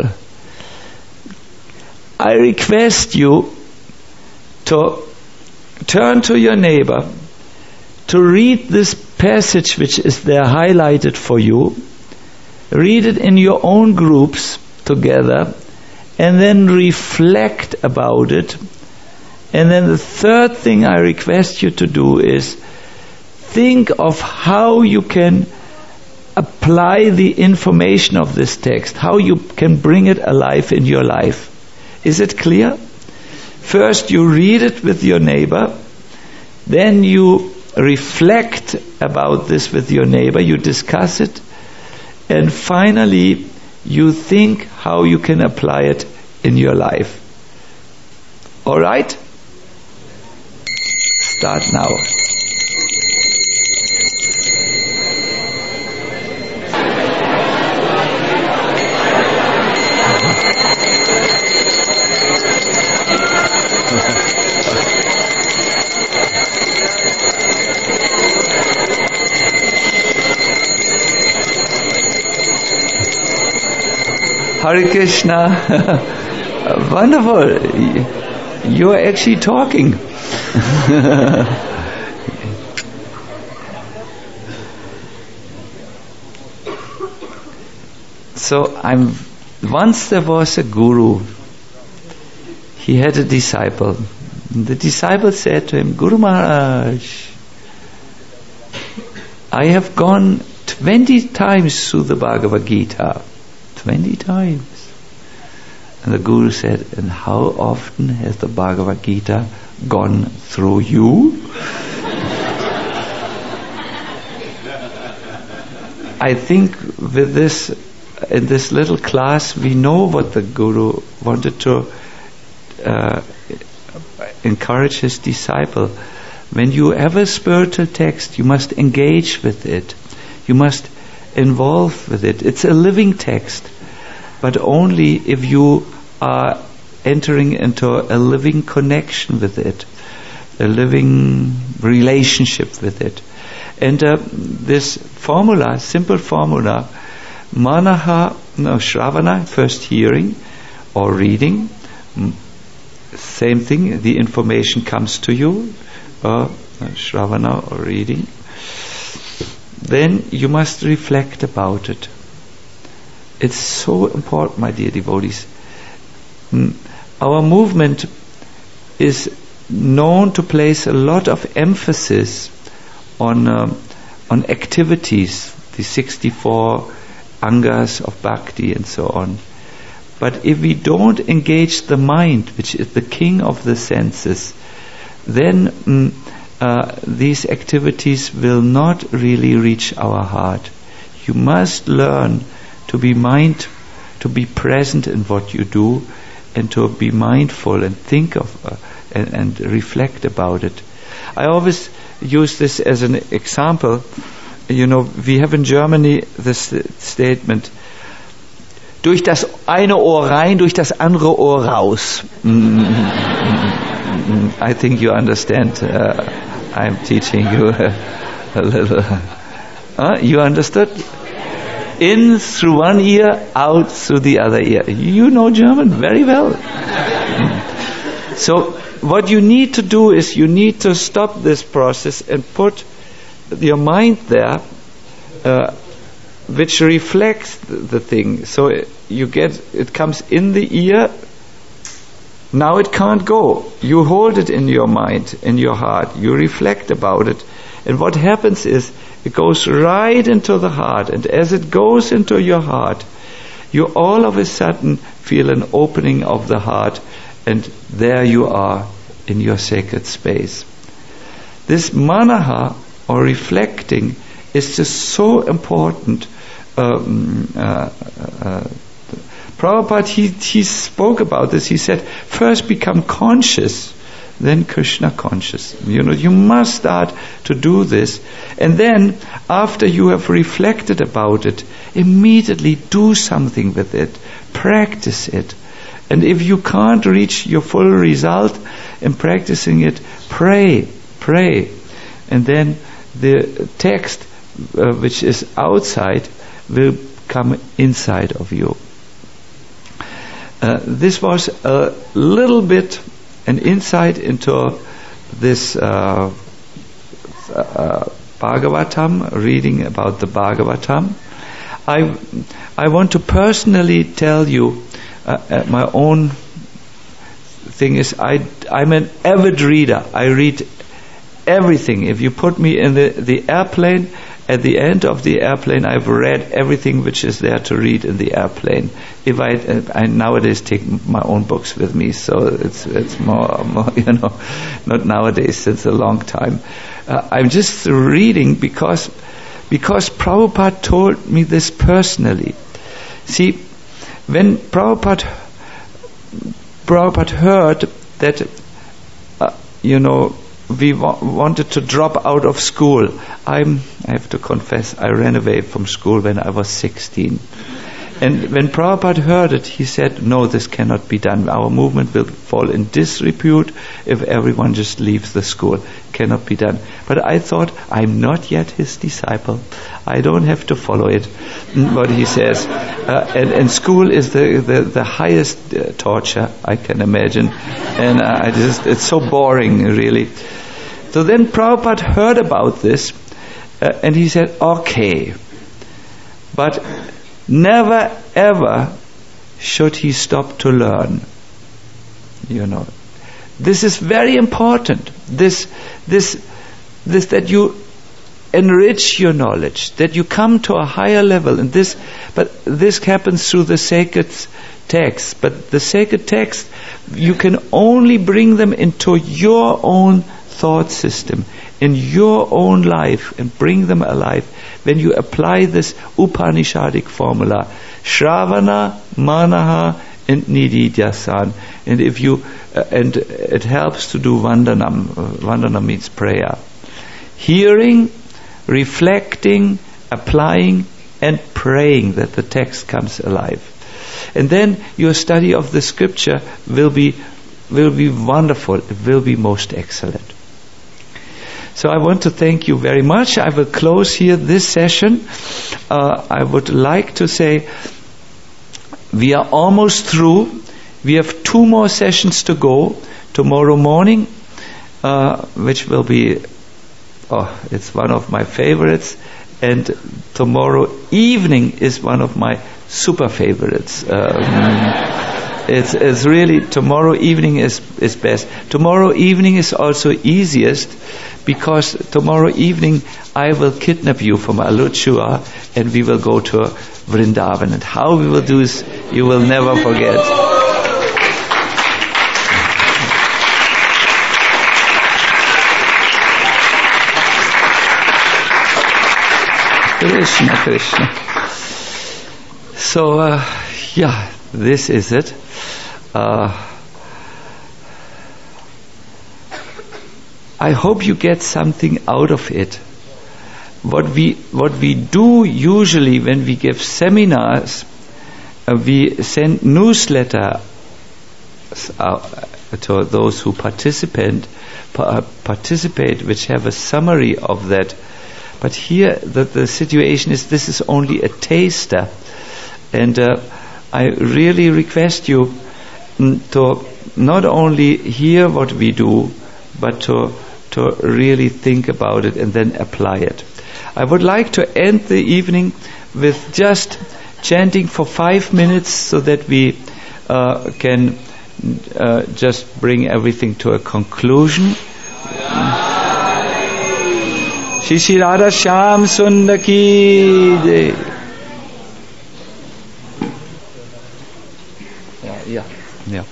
I request you to turn to your neighbor, to read this passage which is there highlighted for you. Read it in your own groups together and then reflect about it. And then the third thing I request you to do is think of how you can apply the information of this text, how you can bring it alive in your life. Is it clear? First you read it with your neighbor, then you reflect about this with your neighbor, you discuss it, and finally you think how you can apply it in your life. All right? Start now. Hare Krishna. Wonderful. You are actually talking. So I'm once there was a guru. He had a disciple. The disciple said to him, Guru Maharaj, I have gone twenty times through the Bhagavad Gita. Twenty times. And the Guru said, and how often has the Bhagavad Gita gone through you? I think with this, in this little class, we know what the Guru wanted to uh, encourage his disciple. When you have a spiritual text, you must engage with it. You must involve with it. It's a living text, but only if you are entering into a living connection with it, a living relationship with it. And uh, this formula, simple formula, manaha, no, shravana, first hearing or reading, same thing, the information comes to you, uh, shravana or reading. Then you must reflect about it. It's so important, my dear devotees. Mm. Our movement is known to place a lot of emphasis on um, on activities, the sixty-four angas of bhakti and so on. But if we don't engage the mind, which is the king of the senses, then mm, Uh, these activities will not really reach our heart. You must learn to be mind, to be present in what you do, and to be mindful and think of uh, and, and reflect about it. I always use this as an example. You know, we have in Germany this statement: durch das eine Ohr rein, durch das andere Ohr raus. I think you understand. Uh, I'm teaching you a, a little. Uh, you understood? In through one ear, out through the other ear. You know German very well. So what you need to do is you need to stop this process and put your mind there, uh, which reflects the, the thing. So you get, it comes in the ear. Now it can't go. You hold it in your mind, in your heart. You reflect about it. And what happens is, it goes right into the heart. And as it goes into your heart, you all of a sudden feel an opening of the heart. And there you are in your sacred space. This manaha, or reflecting, is just so important. Um, uh, uh, Prabhupada, he, he spoke about this. He said, first become conscious, then Krishna conscious. You know, you must start to do this. And then, after you have reflected about it, immediately do something with it. Practice it. And if you can't reach your full result in practicing it, pray, pray. And then the text, uh, which is outside, will come inside of you. Uh, this was a little bit an insight into this uh, uh, Bhagavatam, reading about the Bhagavatam. I I want to personally tell you uh, uh, my own thing is I, I'm an avid reader. I read everything. If you put me in the, the airplane, at the end of the airplane, I've read everything which is there to read in the airplane. If I, I nowadays take my own books with me, so it's it's more, more you know, not nowadays, since a long time. Uh, I'm just reading because because Prabhupada told me this personally. See, when Prabhupada Prabhupada heard that, uh, you know, we wa- wanted to drop out of school. I'm, I have to confess, I ran away from school when I was sixteen. And when Prabhupada heard it, he said, no, this cannot be done. Our movement will fall in disrepute if everyone just leaves the school. Cannot be done. But I thought, I'm not yet his disciple. I don't have to follow it, what he says. Uh, and, and school is the, the, the highest uh, torture I can imagine. And uh, I just, it's so boring, really. So then Prabhupada heard about this, uh, and he said, okay, but never ever should he stop to learn. You know, this is very important. This, this, this that you enrich your knowledge, that you come to a higher level, and this, but this happens through the sacred texts. But the sacred texts, you can only bring them into your own thought system, in your own life, and bring them alive when you apply this Upanishadic formula, Shravana, Manaha, and Nididhyasan. And if you, uh, and it helps to do Vandanam. Uh, Vandanam means prayer. Hearing, reflecting, applying, and praying that the text comes alive. And then your study of the scripture will be will be wonderful. It will be most excellent. So I want to thank you very much. I will close here this session. Uh, I would like to say we are almost through. We have two more sessions to go. Tomorrow morning, uh, which will be, oh, it's one of my favorites. And tomorrow evening is one of my super favorites. Um, it's, it's really, tomorrow evening is, is best. Tomorrow evening is also easiest, because tomorrow evening I will kidnap you from Aluchua and we will go to Vrindavan. And how we will do this, you will never forget. Krishna, Krishna. So, uh, yeah, this is it. Uh, I hope you get something out of it. What we what we do usually when we give seminars, uh, we send newsletter uh, to those who participate, pa- participate, which have a summary of that. But here the, the situation is this is only a taster, and uh, I really request you mm, to not only hear what we do, but to to really think about it and then apply it. I would like to end the evening with just chanting for five minutes so that we uh, can uh, just bring everything to a conclusion. Shri Shri Radha Shyam Sundar ki jai. Yeah, yeah, yeah.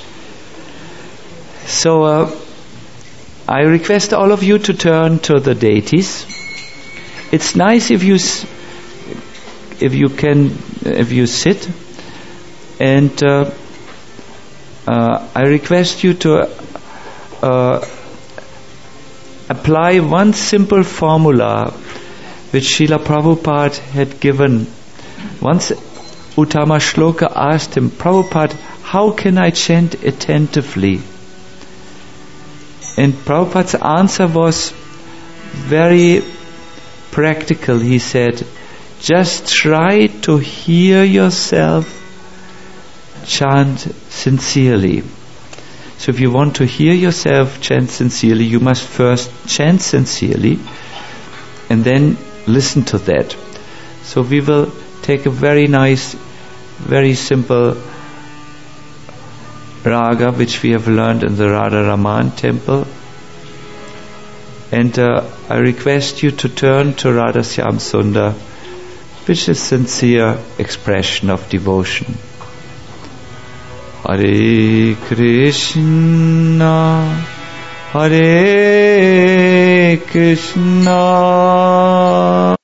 So, uh, I request all of you to turn to the deities. It's nice if you if you can if you sit, and uh, uh, I request you to uh, apply one simple formula which Srila Prabhupada had given. Once Uttama Shloka asked him, Prabhupada, how can I chant attentively? And Prabhupada's answer was very practical. He said, just try to hear yourself chant sincerely. So if you want to hear yourself chant sincerely, you must first chant sincerely and then listen to that. So we will take a very nice, very simple raga which we have learned in the Radha Raman temple. And uh, I request you to turn to Radha Syam Sundar, which is sincere expression of devotion. Hare Krishna, Hare Krishna.